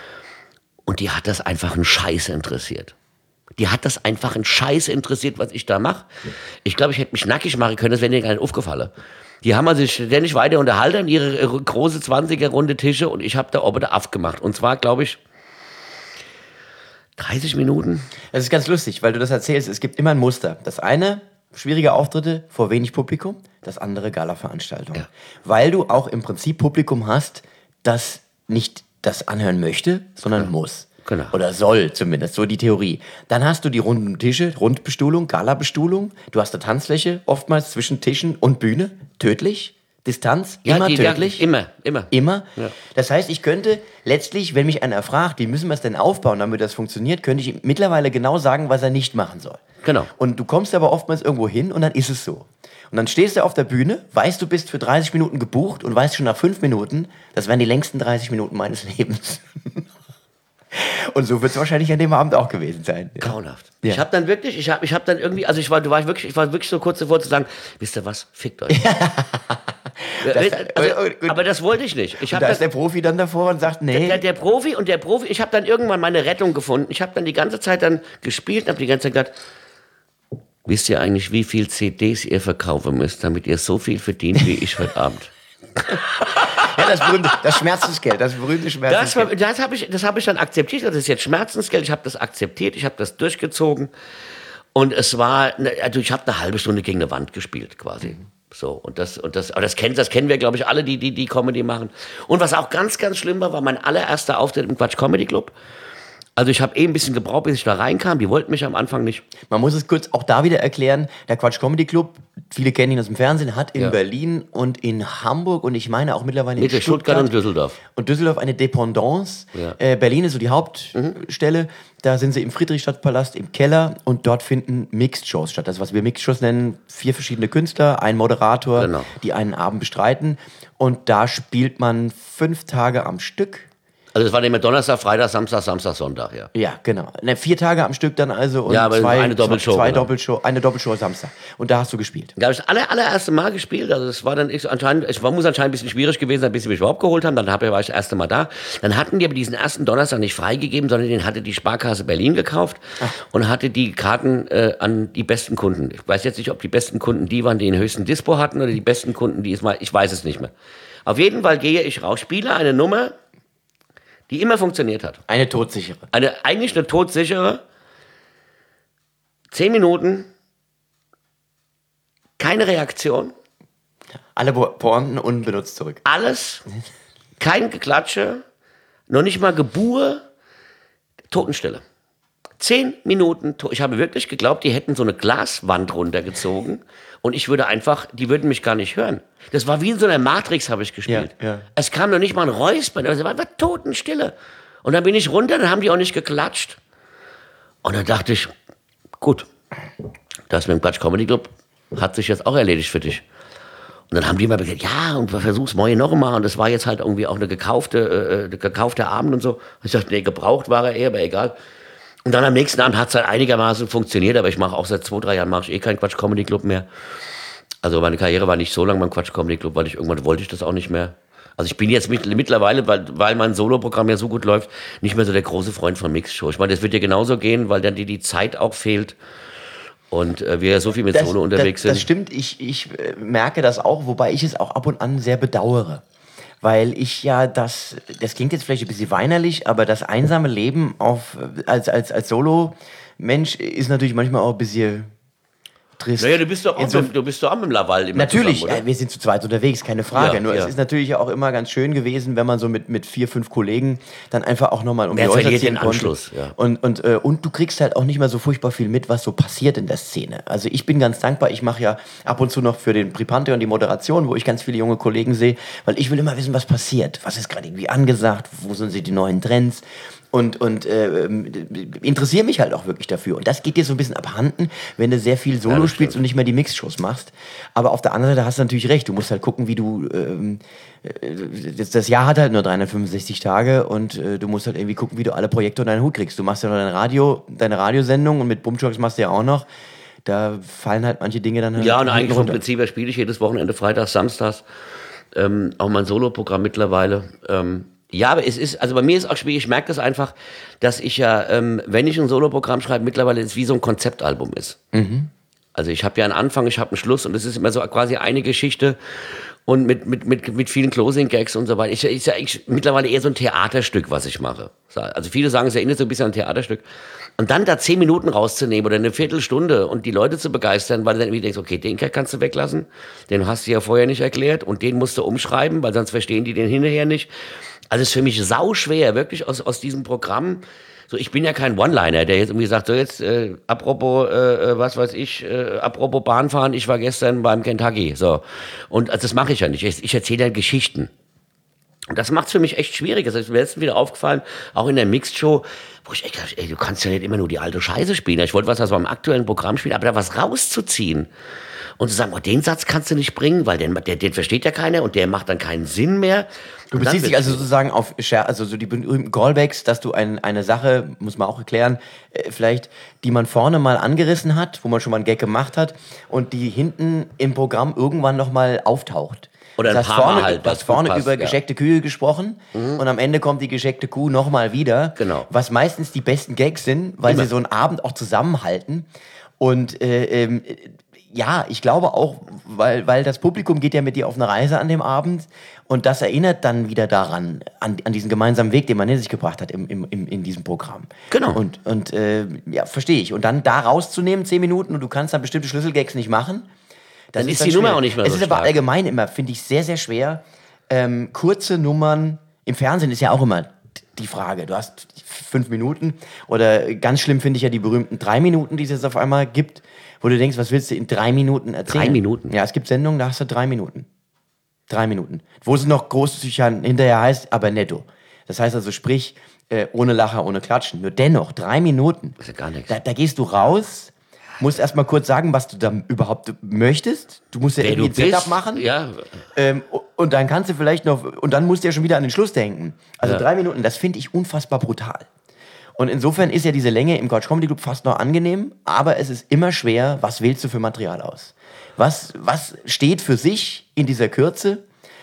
Und die hat das einfach einen Scheiß interessiert. Die hat das einfach einen Scheiß interessiert, was ich da mache. Ich glaube, ich hätte mich nackig machen können, das wäre denen gar nicht aufgefallen. Die haben also ständig weiter unterhalten, ihre äh, große zwanziger runde Tische und ich habe da oben der Aff gemacht. Und zwar, glaube ich, dreißig Minuten? Das ist ganz lustig, weil du das erzählst. Es gibt immer ein Muster. Das eine, schwierige Auftritte vor wenig Publikum. Das andere, Gala-Veranstaltungen. Ja. Weil du auch im Prinzip Publikum hast, das nicht das anhören möchte, sondern muss. Genau. Oder soll zumindest, so die Theorie. Dann hast du die runden Tische, Rundbestuhlung, Gala-Bestuhlung. Du hast eine Tanzfläche, oftmals zwischen Tischen und Bühne. Tödlich. Distanz, Ja, immer die, tödlich. Ja, immer, immer. Immer. Ja. Das heißt, ich könnte letztlich, wenn mich einer fragt, wie müssen wir es denn aufbauen, damit das funktioniert, könnte ich ihm mittlerweile genau sagen, was er nicht machen soll. Genau. Und du kommst aber oftmals irgendwo hin und dann ist es so. Und dann stehst du auf der Bühne, weißt, du bist für dreißig Minuten gebucht und weißt schon nach fünf Minuten, das wären die längsten dreißig Minuten meines Lebens. Und so wird es wahrscheinlich an dem Abend auch gewesen sein. Ja. Grauenhaft. Ja. Ich habe dann wirklich, ich habe ich hab dann irgendwie, also ich war, du war wirklich, ich war wirklich so kurz davor zu sagen, wisst ihr was, fickt euch. Das, also, äh, aber das wollte ich nicht. Ich und hab da dann, ist der Profi dann davor und sagt, nee. der, der Profi und der Profi, ich habe dann irgendwann meine Rettung gefunden. Ich habe dann die ganze Zeit dann gespielt und habe die ganze Zeit gedacht, wisst ihr eigentlich, wie viel C Ds ihr verkaufen müsst, damit ihr so viel verdient wie ich heute Abend? Ja, das, berühmte, das Schmerzensgeld, das berühmte Das, Schmerzensgeld. war- das habe ich, das hab ich dann akzeptiert. Das ist jetzt Schmerzensgeld. Ich habe das akzeptiert. Ich habe das durchgezogen. Und es war, ne- also ich habe eine halbe Stunde gegen eine Wand gespielt, quasi. So, und das, und das, aber das kennen, das kennen wir, glaube ich, alle, die, die, die Comedy machen. Und was auch ganz, ganz schlimm war, war mein allererster Auftritt im Quatsch Comedy Club. Also ich habe eh ein bisschen gebraucht, bis ich da reinkam. Die wollten mich am Anfang nicht. Man muss es kurz auch da wieder erklären. Der Quatsch Comedy Club, viele kennen ihn aus dem Fernsehen, hat in Ja. Berlin und in Hamburg und ich meine auch mittlerweile in Mitte Stuttgart und Düsseldorf. und Düsseldorf eine Dependance. Ja. Äh, Berlin ist so die Hauptstelle. Da sind sie im Friedrichstadtpalast im Keller und dort finden Mixed-Shows statt. Das, was wir Mixed-Shows nennen, vier verschiedene Künstler, ein Moderator, Genau. die einen Abend bestreiten. Und da spielt man fünf Tage am Stück. Also es war immer Donnerstag, Freitag, Samstag, Samstag, Sonntag, ja. Ja, genau. Ne, vier Tage am Stück dann also und Ja, aber zwei, eine Doppelshow, zwei genau. Doppelshow, eine Doppelshow Samstag. Und da hast du gespielt. Da habe ich das aller, allererste Mal gespielt. Also es war dann ich, anscheinend, es war, muss anscheinend ein bisschen schwierig gewesen sein, bis sie mich überhaupt geholt haben. Dann hab, war ich das erste Mal da. Dann hatten die aber diesen ersten Donnerstag nicht freigegeben, sondern den hatte die Sparkasse Berlin gekauft und hatte die Karten äh, an die besten Kunden. Ich weiß jetzt nicht, ob die besten Kunden die waren, die den höchsten Dispo hatten oder die besten Kunden, die es mal, ich weiß es nicht mehr. Auf jeden Fall gehe ich raus, spiele eine Nummer, die immer funktioniert hat. Eine todsichere. Eine, eigentlich eine todsichere. Zehn Minuten, keine Reaktion, Alle Bo- Pointen unbenutzt zurück. alles, kein Geklatsche, noch nicht mal Gebur, Totenstille. Zehn Minuten, to- ich habe wirklich geglaubt, die hätten so eine Glaswand runtergezogen und ich würde einfach, die würden mich gar nicht hören. Das war wie in so einer Matrix, habe ich gespielt. Ja, ja. Es kam noch nicht mal ein Räuspern, es war einfach Totenstille. Und dann bin ich runter, dann haben die auch nicht geklatscht. Und dann dachte ich, gut, das mit dem Quatsch Comedy Club hat sich jetzt auch erledigt für dich. Und dann haben die immer gesagt, ja, und versuch's morgen noch mal. Und das war jetzt halt irgendwie auch eine gekaufte, äh, gekaufte Abend und so. Und ich dachte, nee, gebraucht war er eher, aber egal. Und dann am nächsten Abend hat es halt einigermaßen funktioniert, aber ich mache auch seit zwei, drei Jahren mache ich eh keinen Quatsch Comedy Club mehr. Also meine Karriere war nicht so lang beim Quatsch Comedy Club, weil ich irgendwann wollte ich das auch nicht mehr. Also ich bin jetzt mit, mittlerweile, weil, weil mein Soloprogramm ja so gut läuft, nicht mehr so der große Freund von Mixshow. Ich meine, das wird dir genauso gehen, weil dann dir die Zeit auch fehlt und äh, wir ja so viel mit Solo unterwegs das, das sind. stimmt, ich, ich äh, merke das auch, wobei ich es auch ab und an sehr bedauere. Weil ich ja das, das klingt jetzt vielleicht ein bisschen weinerlich, aber das einsame Leben auf, als, als, als Solo-Mensch ist natürlich manchmal auch ein bisschen trist. Naja, du bist doch auch, Inso- mit, du bist doch auch mit dem Laval immer Natürlich, zusammen, oder? äh, wir sind zu zweit unterwegs, keine Frage. Ja, Nur ja. es ist natürlich auch immer ganz schön gewesen, wenn man so mit, mit vier, fünf Kollegen dann einfach auch nochmal um Wer die Häuser verliert ziehen den konnte. Anschluss, ja. Und, und, äh, und du kriegst halt auch nicht mehr so furchtbar viel mit, was so passiert in der Szene. Also ich bin ganz dankbar, ich mache ja ab und zu noch für den Pripante und die Moderation, wo ich ganz viele junge Kollegen sehe, weil ich will immer wissen, was passiert. Was ist gerade irgendwie angesagt, wo sind sie die neuen Trends? Und, und äh, interessiere mich halt auch wirklich dafür. Und das geht dir so ein bisschen abhanden, wenn du sehr viel Solo das spielst stimmt. und nicht mehr die Mixshows machst. Aber auf der anderen Seite hast du natürlich recht. Du musst halt gucken, wie du... Ähm, äh, das, das Jahr hat halt nur dreihundertfünfundsechzig Tage und äh, du musst halt irgendwie gucken, wie du alle Projekte unter deinen Hut kriegst. Du machst ja noch dein Radio, deine Radiosendung und mit Bumchucks machst du ja auch noch. Da fallen halt manche Dinge dann halt Ja, und hinten eigentlich vom runter. Prinzip her spiele ich jedes Wochenende, Freitags, Samstags, ähm, auch mein Soloprogramm mittlerweile. Ähm, ja, aber es ist, also bei mir ist auch schwierig, ich merke das einfach, dass ich ja, ähm, wenn ich ein Soloprogramm schreibe, mittlerweile ist es wie so ein Konzeptalbum ist. Also ich habe ja einen Anfang, ich habe einen Schluss und es ist immer so quasi eine Geschichte und mit, mit, mit, mit vielen Closing-Gags und so weiter. Ich, ich, ich, mittlerweile eher so ein Theaterstück, was ich mache. Also viele sagen, es erinnert so ein bisschen an ein Theaterstück. Und dann da zehn Minuten rauszunehmen oder eine Viertelstunde und die Leute zu begeistern, weil du dann irgendwie denkst, okay, den Gag kannst du weglassen, den hast du ja vorher nicht erklärt und den musst du umschreiben, weil sonst verstehen die den hinterher nicht. Also es ist für mich sauschwer, wirklich aus, aus diesem Programm. So, ich bin ja kein One-Liner, der jetzt irgendwie sagt, so jetzt, äh, apropos, äh, was weiß ich, äh, apropos Bahnfahren, ich war gestern beim Kentucky, so. Und also, das mache ich ja nicht. Ich, ich erzähle ja Geschichten. Und das macht's für mich echt schwierig. Das ist mir letztens wieder aufgefallen, auch in der Mixed-Show, wo ich echt dachte, ey, du kannst ja nicht immer nur die alte Scheiße spielen. Ich wollte was aus meinem aktuellen Programm spielen, aber da was rauszuziehen. Und zu sagen, oh, den Satz kannst du nicht bringen, weil den, den, den versteht ja keiner und der macht dann keinen Sinn mehr. Du beziehst dich also sozusagen auf Scher also so die berühmten Callbacks, dass du ein, eine Sache, muss man auch erklären, äh, vielleicht, die man vorne mal angerissen hat, wo man schon mal einen Gag gemacht hat und die hinten im Programm irgendwann nochmal auftaucht. Oder ein das heißt, paar vorne, Mal halt. Du hast vorne passt, über ja. gescheckte Kühe gesprochen mhm. und am Ende kommt die gescheckte Kuh nochmal wieder. Genau. Was meistens die besten Gags sind, weil Immer. sie so einen Abend auch zusammenhalten. Und äh, ähm, ja, ich glaube auch, weil, weil das Publikum geht ja mit dir auf eine Reise an dem Abend und das erinnert dann wieder daran, an, an diesen gemeinsamen Weg, den man hinter sich gebracht hat im, im, im, in diesem Programm. Genau. Und, und äh, ja, verstehe ich. Und dann da rauszunehmen, zehn Minuten, und du kannst dann bestimmte Schlüsselgags nicht machen, das dann ist, ist die schwer. Nummer auch nicht mehr es so ist aber stark. allgemein immer, finde ich, sehr, sehr schwer. Ähm, kurze Nummern, im Fernsehen ist ja auch immer die Frage, du hast fünf Minuten oder ganz schlimm finde ich ja die berühmten drei Minuten, die es jetzt auf einmal gibt, wo du denkst, was willst du in drei Minuten erzählen? Drei Minuten? Ja, es gibt Sendungen, da hast du drei Minuten. Drei Minuten. Wo es noch großzügig hinterher heißt, aber netto. Das heißt also, sprich, äh, ohne Lacher, ohne Klatschen. Nur dennoch, drei Minuten. Das ist ja gar nichts. Da, da gehst du raus, musst erstmal kurz sagen, was du da überhaupt möchtest. Du musst ja Wer irgendwie du ein Setup bist, machen. ja. Ähm, und dann kannst du vielleicht noch, und dann musst du ja schon wieder an den Schluss denken. Also Ja. drei Minuten, das finde ich unfassbar brutal. Und insofern ist ja diese Länge im Couch Comedy Club fast noch angenehm, aber es ist immer schwer, was wählst du für Material aus? Was, was steht für sich in dieser Kürze?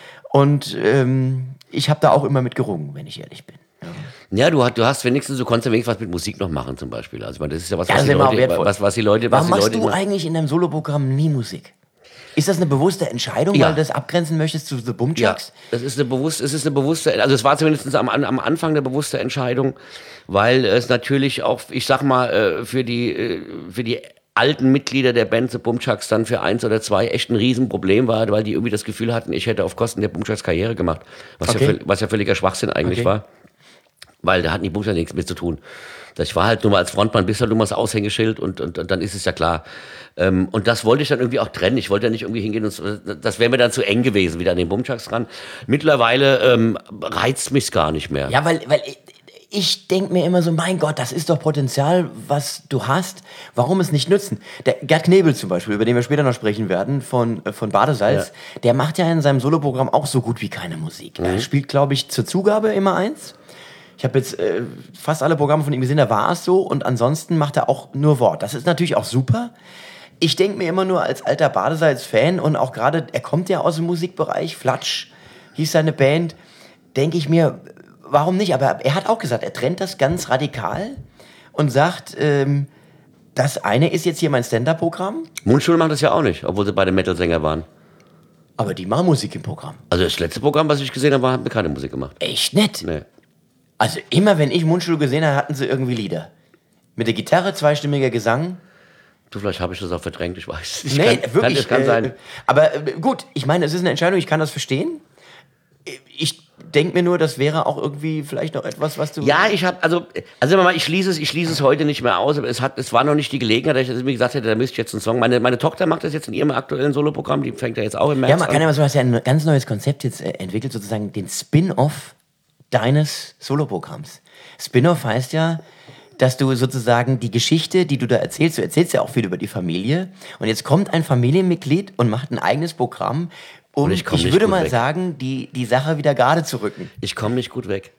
Und ähm, ich habe da auch immer mit gerungen, wenn ich ehrlich bin. Ja, du, hast- du hast wenigstens, du konntest ja wenigstens was mit Musik noch machen zum Beispiel. Also ich meine, das ist ja was, Ja, was, das die ist immer auch Leute, wertvoll. was, was die Leute, was Warum die machst Leute du immer- eigentlich in deinem Soloprogramm nie Musik? Ist das eine bewusste Entscheidung, Ja. weil du das abgrenzen möchtest zu The Ja, Bumchucks? das ist eine bewusste, es ist eine bewusste, also es war zumindest am, am Anfang eine bewusste Entscheidung, weil es natürlich auch, ich sag mal, äh, für die, äh, für die alten Mitglieder der Band The Bumchucks dann für eins oder zwei echt ein Riesenproblem war, weil die irgendwie das Gefühl hatten, ich hätte auf Kosten der Bumchucks Karriere gemacht, was, Okay. ja, völ- was ja völliger Schwachsinn eigentlich Okay. war, weil da hatten die Bumchucks nichts mit zu tun. Ich war halt nur mal als Frontmann, bist halt nur mal das Aushängeschild und, und, und dann ist es ja klar. Ähm, und das wollte ich dann irgendwie auch trennen. Ich wollte ja nicht irgendwie hingehen und so- das wäre mir dann zu eng gewesen, wieder an den Bumchucks ran. Mittlerweile ähm, reizt mich's gar nicht mehr. Ja, weil, weil ich, ich denke mir immer so, mein Gott, das ist doch Potenzial, was du hast. Warum es nicht nutzen? Der Gerd Knebel zum Beispiel, über den wir später noch sprechen werden, von, äh, von Badesalz, der macht ja in seinem Soloprogramm auch so gut wie keine Musik. Er spielt, glaube ich, zur Zugabe immer eins. Ich habe jetzt äh, fast alle Programme von ihm gesehen, da war es so. Und ansonsten macht er auch nur Wort. Das ist natürlich auch super. Ich denke mir immer nur als alter Badesalz-Fan und auch gerade, er kommt ja aus dem Musikbereich, Flatsch hieß seine Band, denke ich mir, warum nicht? Aber er hat auch gesagt, er trennt das ganz radikal und sagt, ähm, das eine ist jetzt hier mein Stand-Up-Programm, Mundschule macht das ja auch nicht, obwohl sie beide Metal-Sänger waren. aber die machen Musik im Programm. Also das letzte Programm, was ich gesehen habe, war, hat mir keine Musik gemacht. Echt nett. Nee. Also immer, wenn ich Mundschule gesehen habe, hatten sie irgendwie Lieder. Mit der Gitarre, zweistimmiger Gesang. Du, vielleicht habe ich das auch verdrängt, ich weiß es nicht. Nee, kann, wirklich. Kann, das kann äh, sein. Aber äh, gut, ich meine, es ist eine Entscheidung, ich kann das verstehen. Ich denke mir nur, das wäre auch irgendwie vielleicht noch etwas, was du... Ja, ich habe, also, also sagen wir mal, ich schließe es, ich schließe es heute nicht mehr aus, aber es hat, es war noch nicht die Gelegenheit, dass ich das mir gesagt hätte, da müsste ich jetzt einen Song. Meine, meine Tochter macht das jetzt in ihrem aktuellen Soloprogramm, die fängt ja jetzt auch im März Ja, man an. kann ja mal so was, ja ein ganz neues Konzept jetzt äh, entwickelt, sozusagen den Spin-off deines Soloprogramms. Spin-off heißt ja, dass du sozusagen die Geschichte, die du da erzählst, du erzählst ja auch viel über die Familie und jetzt kommt ein Familienmitglied und macht ein eigenes Programm, um, Und ich, ich komm nicht würde gut mal weg. sagen, die, die Sache wieder gerade zu rücken. Ich komme nicht gut weg.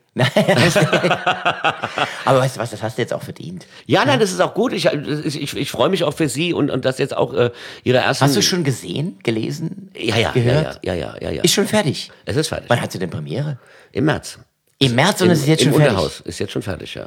Aber weißt du was, das hast du jetzt auch verdient. Ja, nein, das ist auch gut. Ich, ich, ich, ich freue mich auch für Sie und, und das jetzt auch äh, Ihre ersten... Hast du schon gesehen, gelesen, Ja, ja, gehört? ja, ja, ja, ja, ja. Ist schon fertig. Es ist fertig. Wann hat sie denn Premiere? Im März. Im März und Im, es ist jetzt im schon fertig. Unterhaus. Ist jetzt schon fertig, ja.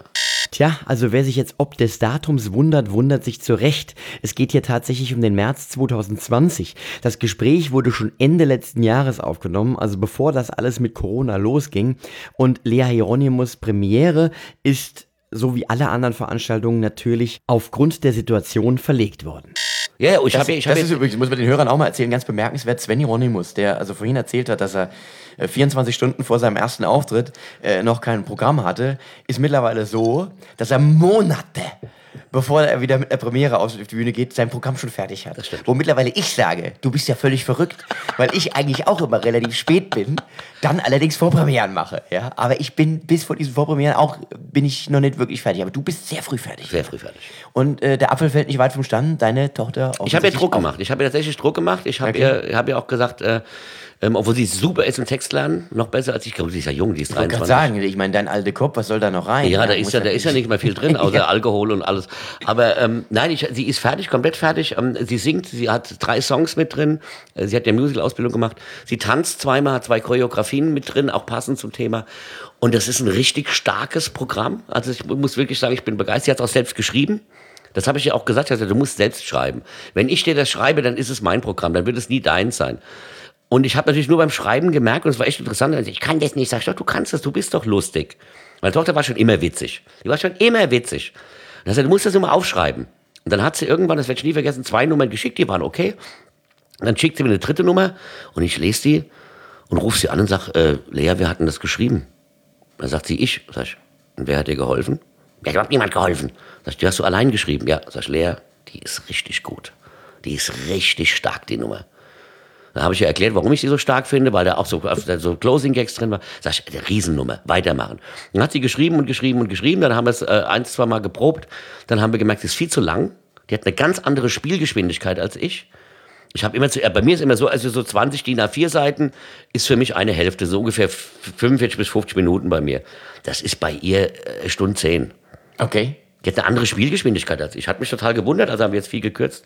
Tja, also wer sich jetzt ob des Datums wundert, wundert sich zu Recht. Es geht hier tatsächlich um den März zwanzig zwanzig. Das Gespräch wurde schon Ende letzten Jahres aufgenommen, also bevor das alles mit Corona losging. Und Lea Hieronymus Premiere ist, so wie alle anderen Veranstaltungen, natürlich aufgrund der Situation verlegt worden. Ja, yeah, ich das, habe ich hab das ist übrigens, muss man den Hörern auch mal erzählen, ganz bemerkenswert, Sven Hieronymus, der also vorhin erzählt hat, dass er äh, vierundzwanzig Stunden vor seinem ersten Auftritt äh, noch kein Programm hatte, ist mittlerweile so, dass er Monate, bevor er wieder mit der Premiere auf die Bühne geht, sein Programm schon fertig hat. Wo mittlerweile ich sage, du bist ja völlig verrückt, weil ich eigentlich auch immer relativ spät bin, dann allerdings Vorpremieren mache. Ja? Aber ich bin bis vor diesen Vorpremieren auch, bin ich noch nicht wirklich fertig. Aber du bist sehr früh fertig. Sehr früh fertig. Und äh, der Apfel fällt nicht weit vom Stamm, deine Tochter auch. Ich habe ihr Druck auch gemacht. Ich habe ihr tatsächlich Druck gemacht. Ich habe okay. ihr, hab ihr auch gesagt, äh, Ähm, obwohl sie super ist im Textlernen, noch besser als ich. Ich glaube, sie ist ja jung, die ist dreiundzwanzig. Ich kann sagen, ich meine, dein alter Kopf, was soll da noch rein? Ja, da ist ja, da ist ja nicht mehr viel drin, außer ja. Alkohol und alles. Aber ähm, nein, ich, sie ist fertig, komplett fertig. Ähm, sie singt, sie hat drei Songs mit drin. Sie hat ja Musical-Ausbildung gemacht. Sie tanzt zweimal, hat zwei Choreografien mit drin, auch passend zum Thema. Und das ist ein richtig starkes Programm. Also ich muss wirklich sagen, ich bin begeistert. Sie hat es auch selbst geschrieben. Das habe ich ja auch gesagt. Also du musst selbst schreiben. Wenn ich dir das schreibe, dann ist es mein Programm. Dann wird es nie deins sein. Und ich habe natürlich nur beim Schreiben gemerkt, und es war echt interessant, ich kann das nicht. Sag ich, doch, du kannst das, du bist doch lustig. Meine Tochter war schon immer witzig. Die war schon immer witzig. Und dann sagte, du musst das immer aufschreiben. Und dann hat sie irgendwann, das werde ich nie vergessen, zwei Nummern geschickt, die waren okay. Und dann schickt sie mir eine dritte Nummer und ich lese die und rufe sie an und sage, äh, Lea, wir hatten das geschrieben. Dann sagt sie, ich. Sag ich, und wer hat dir geholfen? Ja, überhaupt niemand geholfen. Sag ich, die hast du allein geschrieben. Ja, sag ich, Lea, die ist richtig gut. Die ist richtig stark, die Nummer. Dann habe ich ihr erklärt, warum ich sie so stark finde, weil da auch so, so Closing-Gags drin war. Sag ich, eine Riesennummer, weitermachen. Dann hat sie geschrieben und geschrieben und geschrieben, dann haben wir es äh, ein, zwei Mal geprobt, dann haben wir gemerkt, sie ist viel zu lang. Die hat eine ganz andere Spielgeschwindigkeit als ich. Ich habe immer zu, äh, bei mir ist immer so, also so zwanzig D I N A vier Seiten ist für mich eine Hälfte, so ungefähr fünfundvierzig bis fünfzig Minuten bei mir. Das ist bei ihr äh, Stunde zehn. Okay. Die hat eine andere Spielgeschwindigkeit als ich. Hat mich total gewundert, also haben wir jetzt viel gekürzt.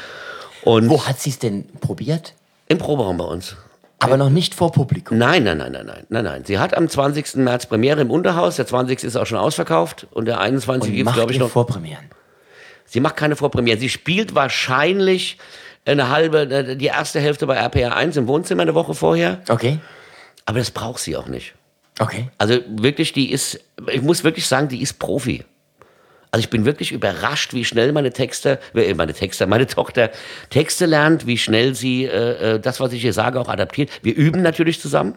Und wo hat sie es denn probiert? Im Proberaum bei uns. Aber noch nicht vor Publikum? Nein, nein, nein, nein, nein, nein, nein. Sie hat am zwanzigsten März Premiere im Unterhaus. Der zwanzigste ist auch schon ausverkauft. Und der einundzwanzigste gibt es, glaube ich, noch. Vorpremieren? Sie macht keine Vorpremieren. Sie spielt wahrscheinlich eine halbe, die erste Hälfte bei R P R eins im Wohnzimmer eine Woche vorher. Okay. Aber das braucht sie auch nicht. Okay. Also wirklich, die ist, ich muss wirklich sagen, die ist Profi. Also ich bin wirklich überrascht, wie schnell meine Texte, äh, meine Texte, meine Tochter Texte lernt, wie schnell sie äh, das, was ich ihr sage, auch adaptiert. Wir üben natürlich zusammen,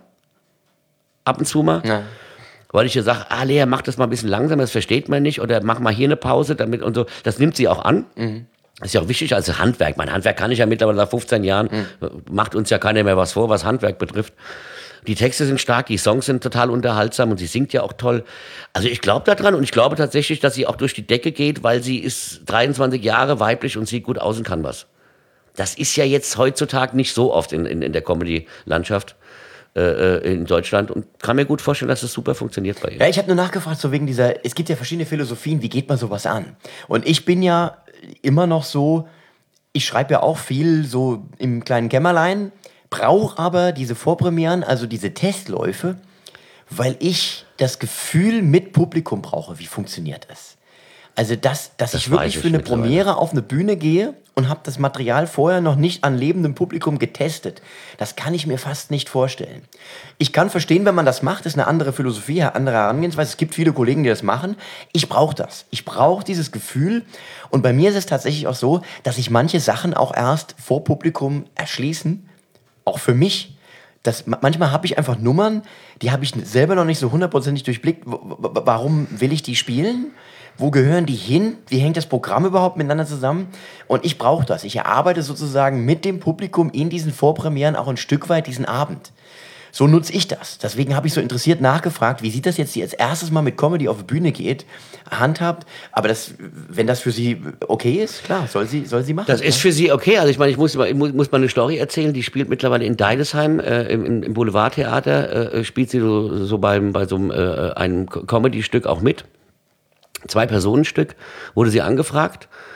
ab und zu mal, ja. Weil ich ihr sage, ah Lea, mach das mal ein bisschen langsamer, das versteht man nicht, oder mach mal hier eine Pause, damit und so. Das nimmt sie auch an. Mhm. Das ist ja auch wichtig als Handwerk. Mein Handwerk kann ich ja mittlerweile nach fünfzehn Jahren, mhm. macht uns ja keiner mehr was vor, was Handwerk betrifft. Die Texte sind stark, die Songs sind total unterhaltsam und sie singt ja auch toll. Also ich glaube daran und ich glaube tatsächlich, dass sie auch durch die Decke geht, weil sie ist dreiundzwanzig Jahre weiblich und sieht gut aus und kann was. Das ist ja jetzt heutzutage nicht so oft in, in, in der Comedy-Landschaft äh, in Deutschland und kann mir gut vorstellen, dass das super funktioniert bei ihr. Ja, ich habe nur nachgefragt, so wegen dieser, es gibt ja verschiedene Philosophien, wie geht man sowas an? Und ich bin ja immer noch so, ich schreibe ja auch viel so im kleinen Kämmerlein, brauche aber diese Vorpremieren, also diese Testläufe, weil ich das Gefühl mit Publikum brauche, wie funktioniert es. Also, dass, dass das ich wirklich ich für eine Premiere auf eine Bühne gehe und habe das Material vorher noch nicht an lebendem Publikum getestet. Das kann ich mir fast nicht vorstellen. Ich kann verstehen, wenn man das macht, ist eine andere Philosophie, eine andere Herangehensweise. Es gibt viele Kollegen, die das machen. Ich brauche das. Ich brauche dieses Gefühl. Und bei mir ist es tatsächlich auch so, dass ich manche Sachen auch erst vor Publikum erschließen, auch für mich. Das, manchmal habe ich einfach Nummern, die habe ich selber noch nicht so hundertprozentig durchblickt. W- w- warum will ich die spielen? Wo gehören die hin? Wie hängt das Programm überhaupt miteinander zusammen? Und ich brauche das. Ich erarbeite sozusagen mit dem Publikum in diesen Vorpremieren auch ein Stück weit diesen Abend. So nutze ich das. Deswegen habe ich so interessiert nachgefragt, wie sieht das jetzt, die als erstes Mal mit Comedy auf die Bühne geht, handhabt. Aber das, wenn das für sie okay ist, klar, soll sie, soll sie machen. Das ist für sie okay. Also ich meine, ich muss, ich muss, muss mal eine Story erzählen. Die spielt mittlerweile in Deidesheim äh, im, im Boulevardtheater, äh, spielt sie so, so beim, bei so einem, äh, einem Comedy-Stück auch mit. Zwei-Personen-Stück, wurde sie angefragt.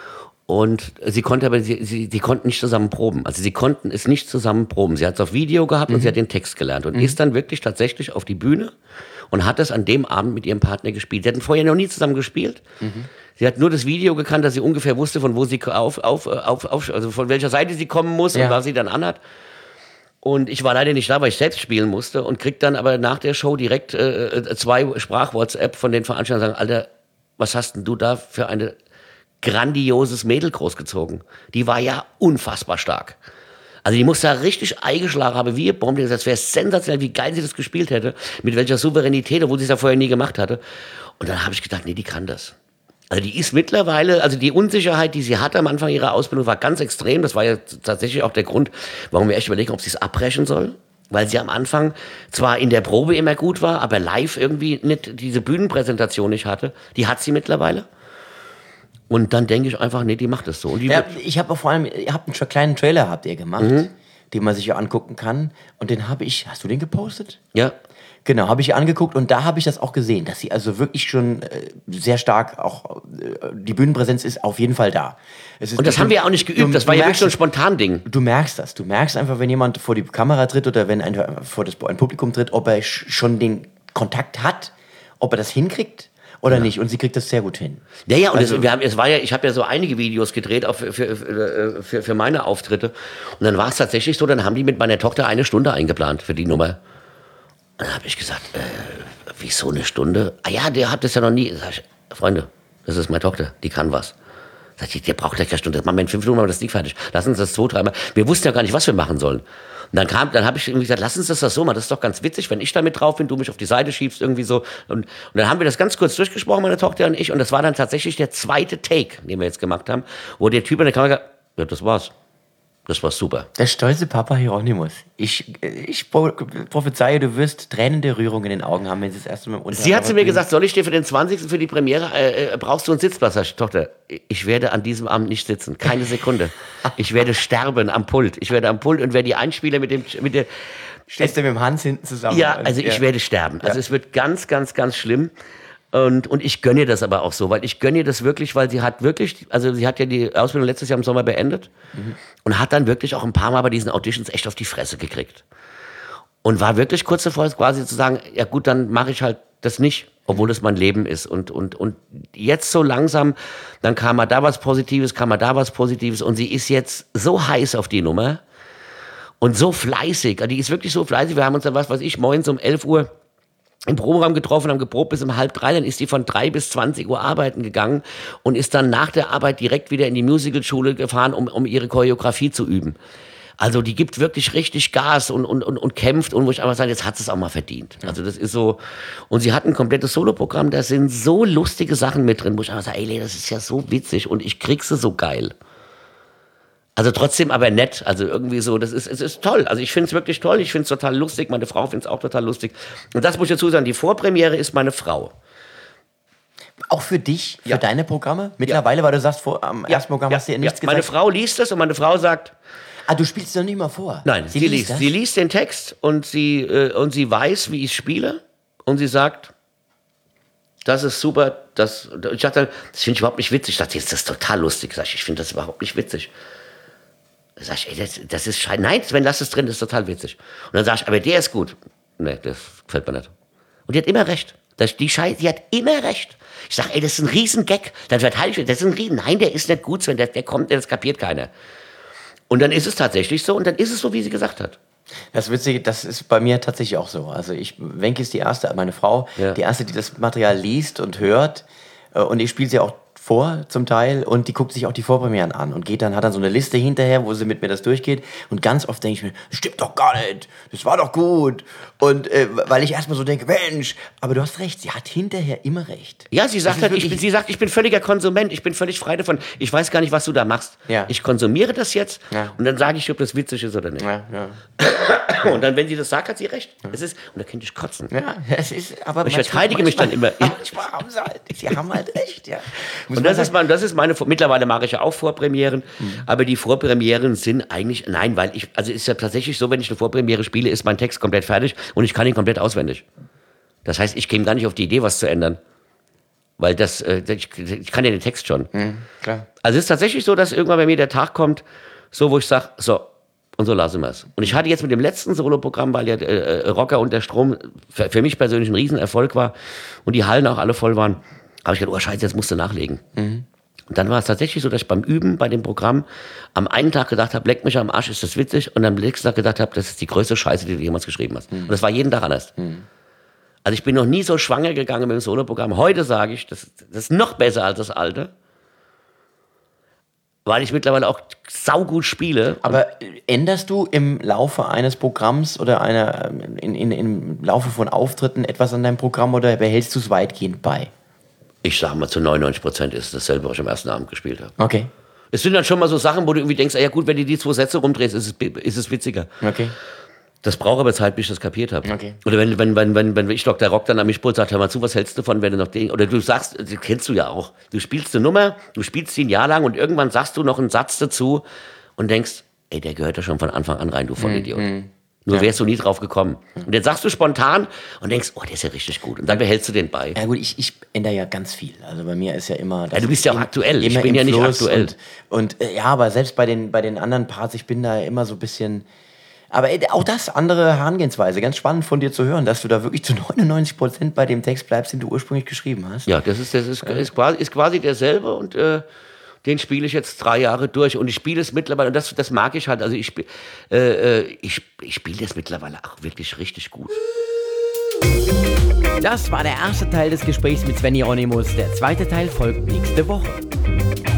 Und sie konnte aber, sie, sie, sie konnten nicht zusammen proben. Also sie konnten es nicht zusammen proben. Sie hat es auf Video gehabt mhm. und sie hat den Text gelernt und mhm. ist dann wirklich tatsächlich auf die Bühne und hat es an dem Abend mit ihrem Partner gespielt. Sie hatten vorher noch nie zusammen gespielt. Mhm. Sie hat nur das Video gekannt, dass sie ungefähr wusste, von wo sie auf, auf, auf, auf also von welcher Seite sie kommen muss ja. und was sie dann anhat. Und ich war leider nicht da, weil ich selbst spielen musste und krieg dann aber nach der Show direkt äh, zwei Sprach-WhatsApp von den Veranstaltern und sagen, Alter, was hast denn du da für eine grandioses Mädel großgezogen. Die war ja unfassbar stark. Also die muss da richtig eingeschlagen haben, wie ihr Bombe. Das wäre sensationell, wie geil sie das gespielt hätte, mit welcher Souveränität, obwohl sie es ja vorher nie gemacht hatte. Und dann habe ich gedacht, nee, die kann das. Also die ist mittlerweile, also die Unsicherheit, die sie hatte am Anfang ihrer Ausbildung, war ganz extrem. Das war ja tatsächlich auch der Grund, warum wir echt überlegen, ob sie es abbrechen soll. Weil sie am Anfang zwar in der Probe immer gut war, aber live irgendwie nicht diese Bühnenpräsentation nicht hatte. Die hat sie mittlerweile. Und dann denke ich einfach, nee, die macht das so. Und die ja, ich habe vor allem, ihr habt einen schon kleinen Trailer, habt ihr gemacht, mhm. den man sich ja angucken kann. Und den habe ich, hast du den gepostet? Ja. Genau, habe ich angeguckt und da habe ich das auch gesehen, dass sie also wirklich schon äh, sehr stark auch, äh, die Bühnenpräsenz ist auf jeden Fall da. Es ist, und das du, haben wir ja auch nicht geübt, du, das war ja wirklich so ein Spontan-Ding. Du merkst das, du merkst einfach, wenn jemand vor die Kamera tritt oder wenn ein, vor das ein Publikum tritt, ob er schon den Kontakt hat, ob er das hinkriegt. Oder ja. nicht? Und sie kriegt das sehr gut hin. Ja, ja, und also, es, wir haben, es war ja, ich habe ja so einige Videos gedreht auch für, für, für, für meine Auftritte. Und dann war es tatsächlich so, dann haben die mit meiner Tochter eine Stunde eingeplant für die Nummer. Und dann habe ich gesagt, äh, wieso eine Stunde? Ah ja, der hat das ja noch nie. Sag ich, Freunde, das ist meine Tochter, die kann was. Sag ich, der braucht gleich eine Stunde. Das machen wir in fünf Minuten, machen wir das nicht fertig. Lass uns das zwei, dreimal. Wir wussten ja gar nicht, was wir machen sollen. Und dann kam, dann habe ich irgendwie gesagt, lass uns das, das so machen. Das ist doch ganz witzig, wenn ich da mit drauf bin, du mich auf die Seite schiebst, irgendwie so. Und, und dann haben wir das ganz kurz durchgesprochen, meine Tochter und ich. Und das war dann tatsächlich der zweite Take, den wir jetzt gemacht haben, wo der Typ an der Kamera gesagt hat, ja, das war's. Das war super. Der stolze Papa Hieronymus. Ich, ich prophezeie, du wirst Tränen der Rührung in den Augen haben, wenn sie das erste Mal im Sie hat zu mir gesagt, soll ich dir für den zwanzigsten für die Premiere, äh, brauchst du einen Sitzplatz? Sag ich, Tochter, ich werde an diesem Abend nicht sitzen. Keine Sekunde. Ich werde sterben am Pult. Ich werde am Pult und werde die Einspieler mit dem... Mit der, Stehst du mit dem Hans hinten zusammen? Ja, also ich ja. werde sterben. Also ja. es wird ganz, ganz, ganz schlimm. Und, und ich gönne ihr das aber auch so, weil ich gönne ihr das wirklich, weil sie hat wirklich, also sie hat ja die Ausbildung letztes Jahr im Sommer beendet mhm. und hat dann wirklich auch ein paar Mal bei diesen Auditions echt auf die Fresse gekriegt. Und war wirklich kurz davor, quasi zu sagen, ja gut, dann mache ich halt das nicht, obwohl das mein Leben ist. Und, und, und jetzt so langsam, dann kam mal da was Positives, kam mal da was Positives und sie ist jetzt so heiß auf die Nummer und so fleißig, die ist wirklich so fleißig, wir haben uns dann, was weiß ich, morgens um elf Uhr im Proberaum getroffen, haben geprobt bis um halb drei, dann ist die von drei bis zwanzig Uhr arbeiten gegangen und ist dann nach der Arbeit direkt wieder in die Musicalschule gefahren, um, um ihre Choreografie zu üben. Also die gibt wirklich richtig Gas und, und, und, und kämpft und wo ich einfach sage, jetzt hat sie es auch mal verdient. Ja. Also das ist so, und sie hat ein komplettes Soloprogramm, da sind so lustige Sachen mit drin, wo ich einfach sage, ey, das ist ja so witzig und ich krieg sie so geil. Also trotzdem aber nett, also irgendwie so, das ist, es ist toll. Also ich finde es wirklich toll, ich finde es total lustig, meine Frau findet es auch total lustig. Und das muss ich dazu sagen, die Vorpremiere ist meine Frau. Auch für dich, für ja. deine Programme? Mittlerweile, ja. weil du sagst, vor, am ja. ersten Programm ja. hast du ja nichts ja. gesagt. Meine Frau liest das und meine Frau sagt... Ah, du spielst es doch nicht mal vor? Nein, sie, sie liest, liest sie liest den Text und sie, äh, und sie weiß, wie ich spiele und sie sagt... Das ist super, das, ich dachte, das finde ich überhaupt nicht witzig. Ich dachte, jetzt ist das total lustig. Sag ich, ich finde das überhaupt nicht witzig. Sag ich, ey, das, das ist scheiße. Nein, Sven, lass es drin, das ist total witzig. Und dann sag ich, aber der ist gut. Nee, das gefällt mir nicht. Und die hat immer recht. Das, die Scheiße, die hat immer recht. Ich sag, ey, das ist ein Riesengag. Dann verteidige ich, das ist ein Riesen. Nein, der ist nicht gut, Sven, der, der kommt, das kapiert keiner. Und dann ist es tatsächlich so und dann ist es so, wie sie gesagt hat. Das Witzige, das ist bei mir tatsächlich auch so. Also ich, Wenke ist die erste, meine Frau, ja. die erste, die das Material liest und hört. Und ich spiele sie auch vor zum Teil und die guckt sich auch die Vorpremieren an und geht dann, hat dann so eine Liste hinterher, wo sie mit mir das durchgeht und ganz oft denke ich mir, das stimmt doch gar nicht, das war doch gut und äh, weil ich erstmal so denke, Mensch, aber du hast recht, sie hat hinterher immer recht. Ja, sie sagt halt, ich bin, sie sagt, ich bin völliger Konsument, ich bin völlig frei davon, ich weiß gar nicht, was du da machst. Ja. Ich konsumiere das jetzt ja. und dann sage ich, ob das witzig ist oder nicht. Ja, ja. Und dann, wenn sie das sagt, hat sie recht. Ja. Es ist, und da könnte ich kotzen. Ja, es ist, aber ich verteidige mich dann immer. Manchmal haben sie halt, sie haben halt recht, ja. Und das ist, mein, das ist meine, mittlerweile mache ich ja auch Vorpremieren, mhm. aber die Vorpremieren sind eigentlich, nein, weil ich, also ist ja tatsächlich so, wenn ich eine Vorpremiere spiele, ist mein Text komplett fertig und ich kann ihn komplett auswendig. Das heißt, ich käme gar nicht auf die Idee, was zu ändern. Weil das, äh, ich, ich kann ja den Text schon. Mhm, klar. Also es ist tatsächlich so, dass irgendwann bei mir der Tag kommt, so wo ich sage, so, und so lassen wir es. Und ich hatte jetzt mit dem letzten Soloprogramm, weil ja äh, Rocker und der Strom für, für mich persönlich ein Riesenerfolg war und die Hallen auch alle voll waren, habe ich gedacht, oh Scheiße, jetzt musst du nachlegen. Mhm. Und dann war es tatsächlich so, dass ich beim Üben bei dem Programm am einen Tag gedacht habe, leck mich am Arsch, ist das witzig. Und am nächsten Tag gedacht habe, das ist die größte Scheiße, die du jemals geschrieben hast. Mhm. Und das war jeden Tag anders. Mhm. Also ich bin noch nie so schwanger gegangen mit dem Soloprogramm. Heute sage ich, das, das ist noch besser als das alte. Weil ich mittlerweile auch saugut spiele. Aber änderst du im Laufe eines Programms oder einer, in, in, im Laufe von Auftritten etwas an deinem Programm oder behältst du es weitgehend bei? Ich sage mal, zu neunundneunzig Prozent ist es dasselbe, was ich am ersten Abend gespielt habe. Okay. Es sind dann schon mal so Sachen, wo du irgendwie denkst, ah ja gut, wenn du die zwei Sätze rumdrehst, ist es, ist es witziger. Okay. Das braucht aber Zeit, bis ich das kapiert habe. Okay. Oder wenn, wenn, wenn, wenn, wenn ich Doktor Rock dann am Mischpult sagt, hör mal zu, was hältst du von, wenn du noch den, oder du sagst, das kennst du ja auch, du spielst eine Nummer, du spielst sie ein Jahr lang und irgendwann sagst du noch einen Satz dazu und denkst, ey, der gehört ja schon von Anfang an rein, du Vollidiot. Mm, mm. Nur ja. wärst du nie drauf gekommen. Und jetzt sagst du spontan und denkst, oh, der ist ja richtig gut. Und dann behältst du den bei. Ja gut, ich, ich ändere ja ganz viel. Also bei mir ist ja immer... Ja, du bist ja auch aktuell. Ich bin ja nicht aktuell. Und, und ja, aber selbst bei den, bei den anderen Parts, ich bin da immer so ein bisschen... Aber auch das, andere Herangehensweise, ganz spannend von dir zu hören, dass du da wirklich zu neunundneunzig Prozent bei dem Text bleibst, den du ursprünglich geschrieben hast. Ja, das ist, das ist, ist, quasi, ist quasi derselbe und äh, den spiele ich jetzt drei Jahre durch und ich spiele es mittlerweile, und das, das mag ich halt, also ich, äh, ich, ich spiele das mittlerweile auch wirklich richtig gut. Das war der erste Teil des Gesprächs mit Sven Hieronymus. Der zweite Teil folgt nächste Woche.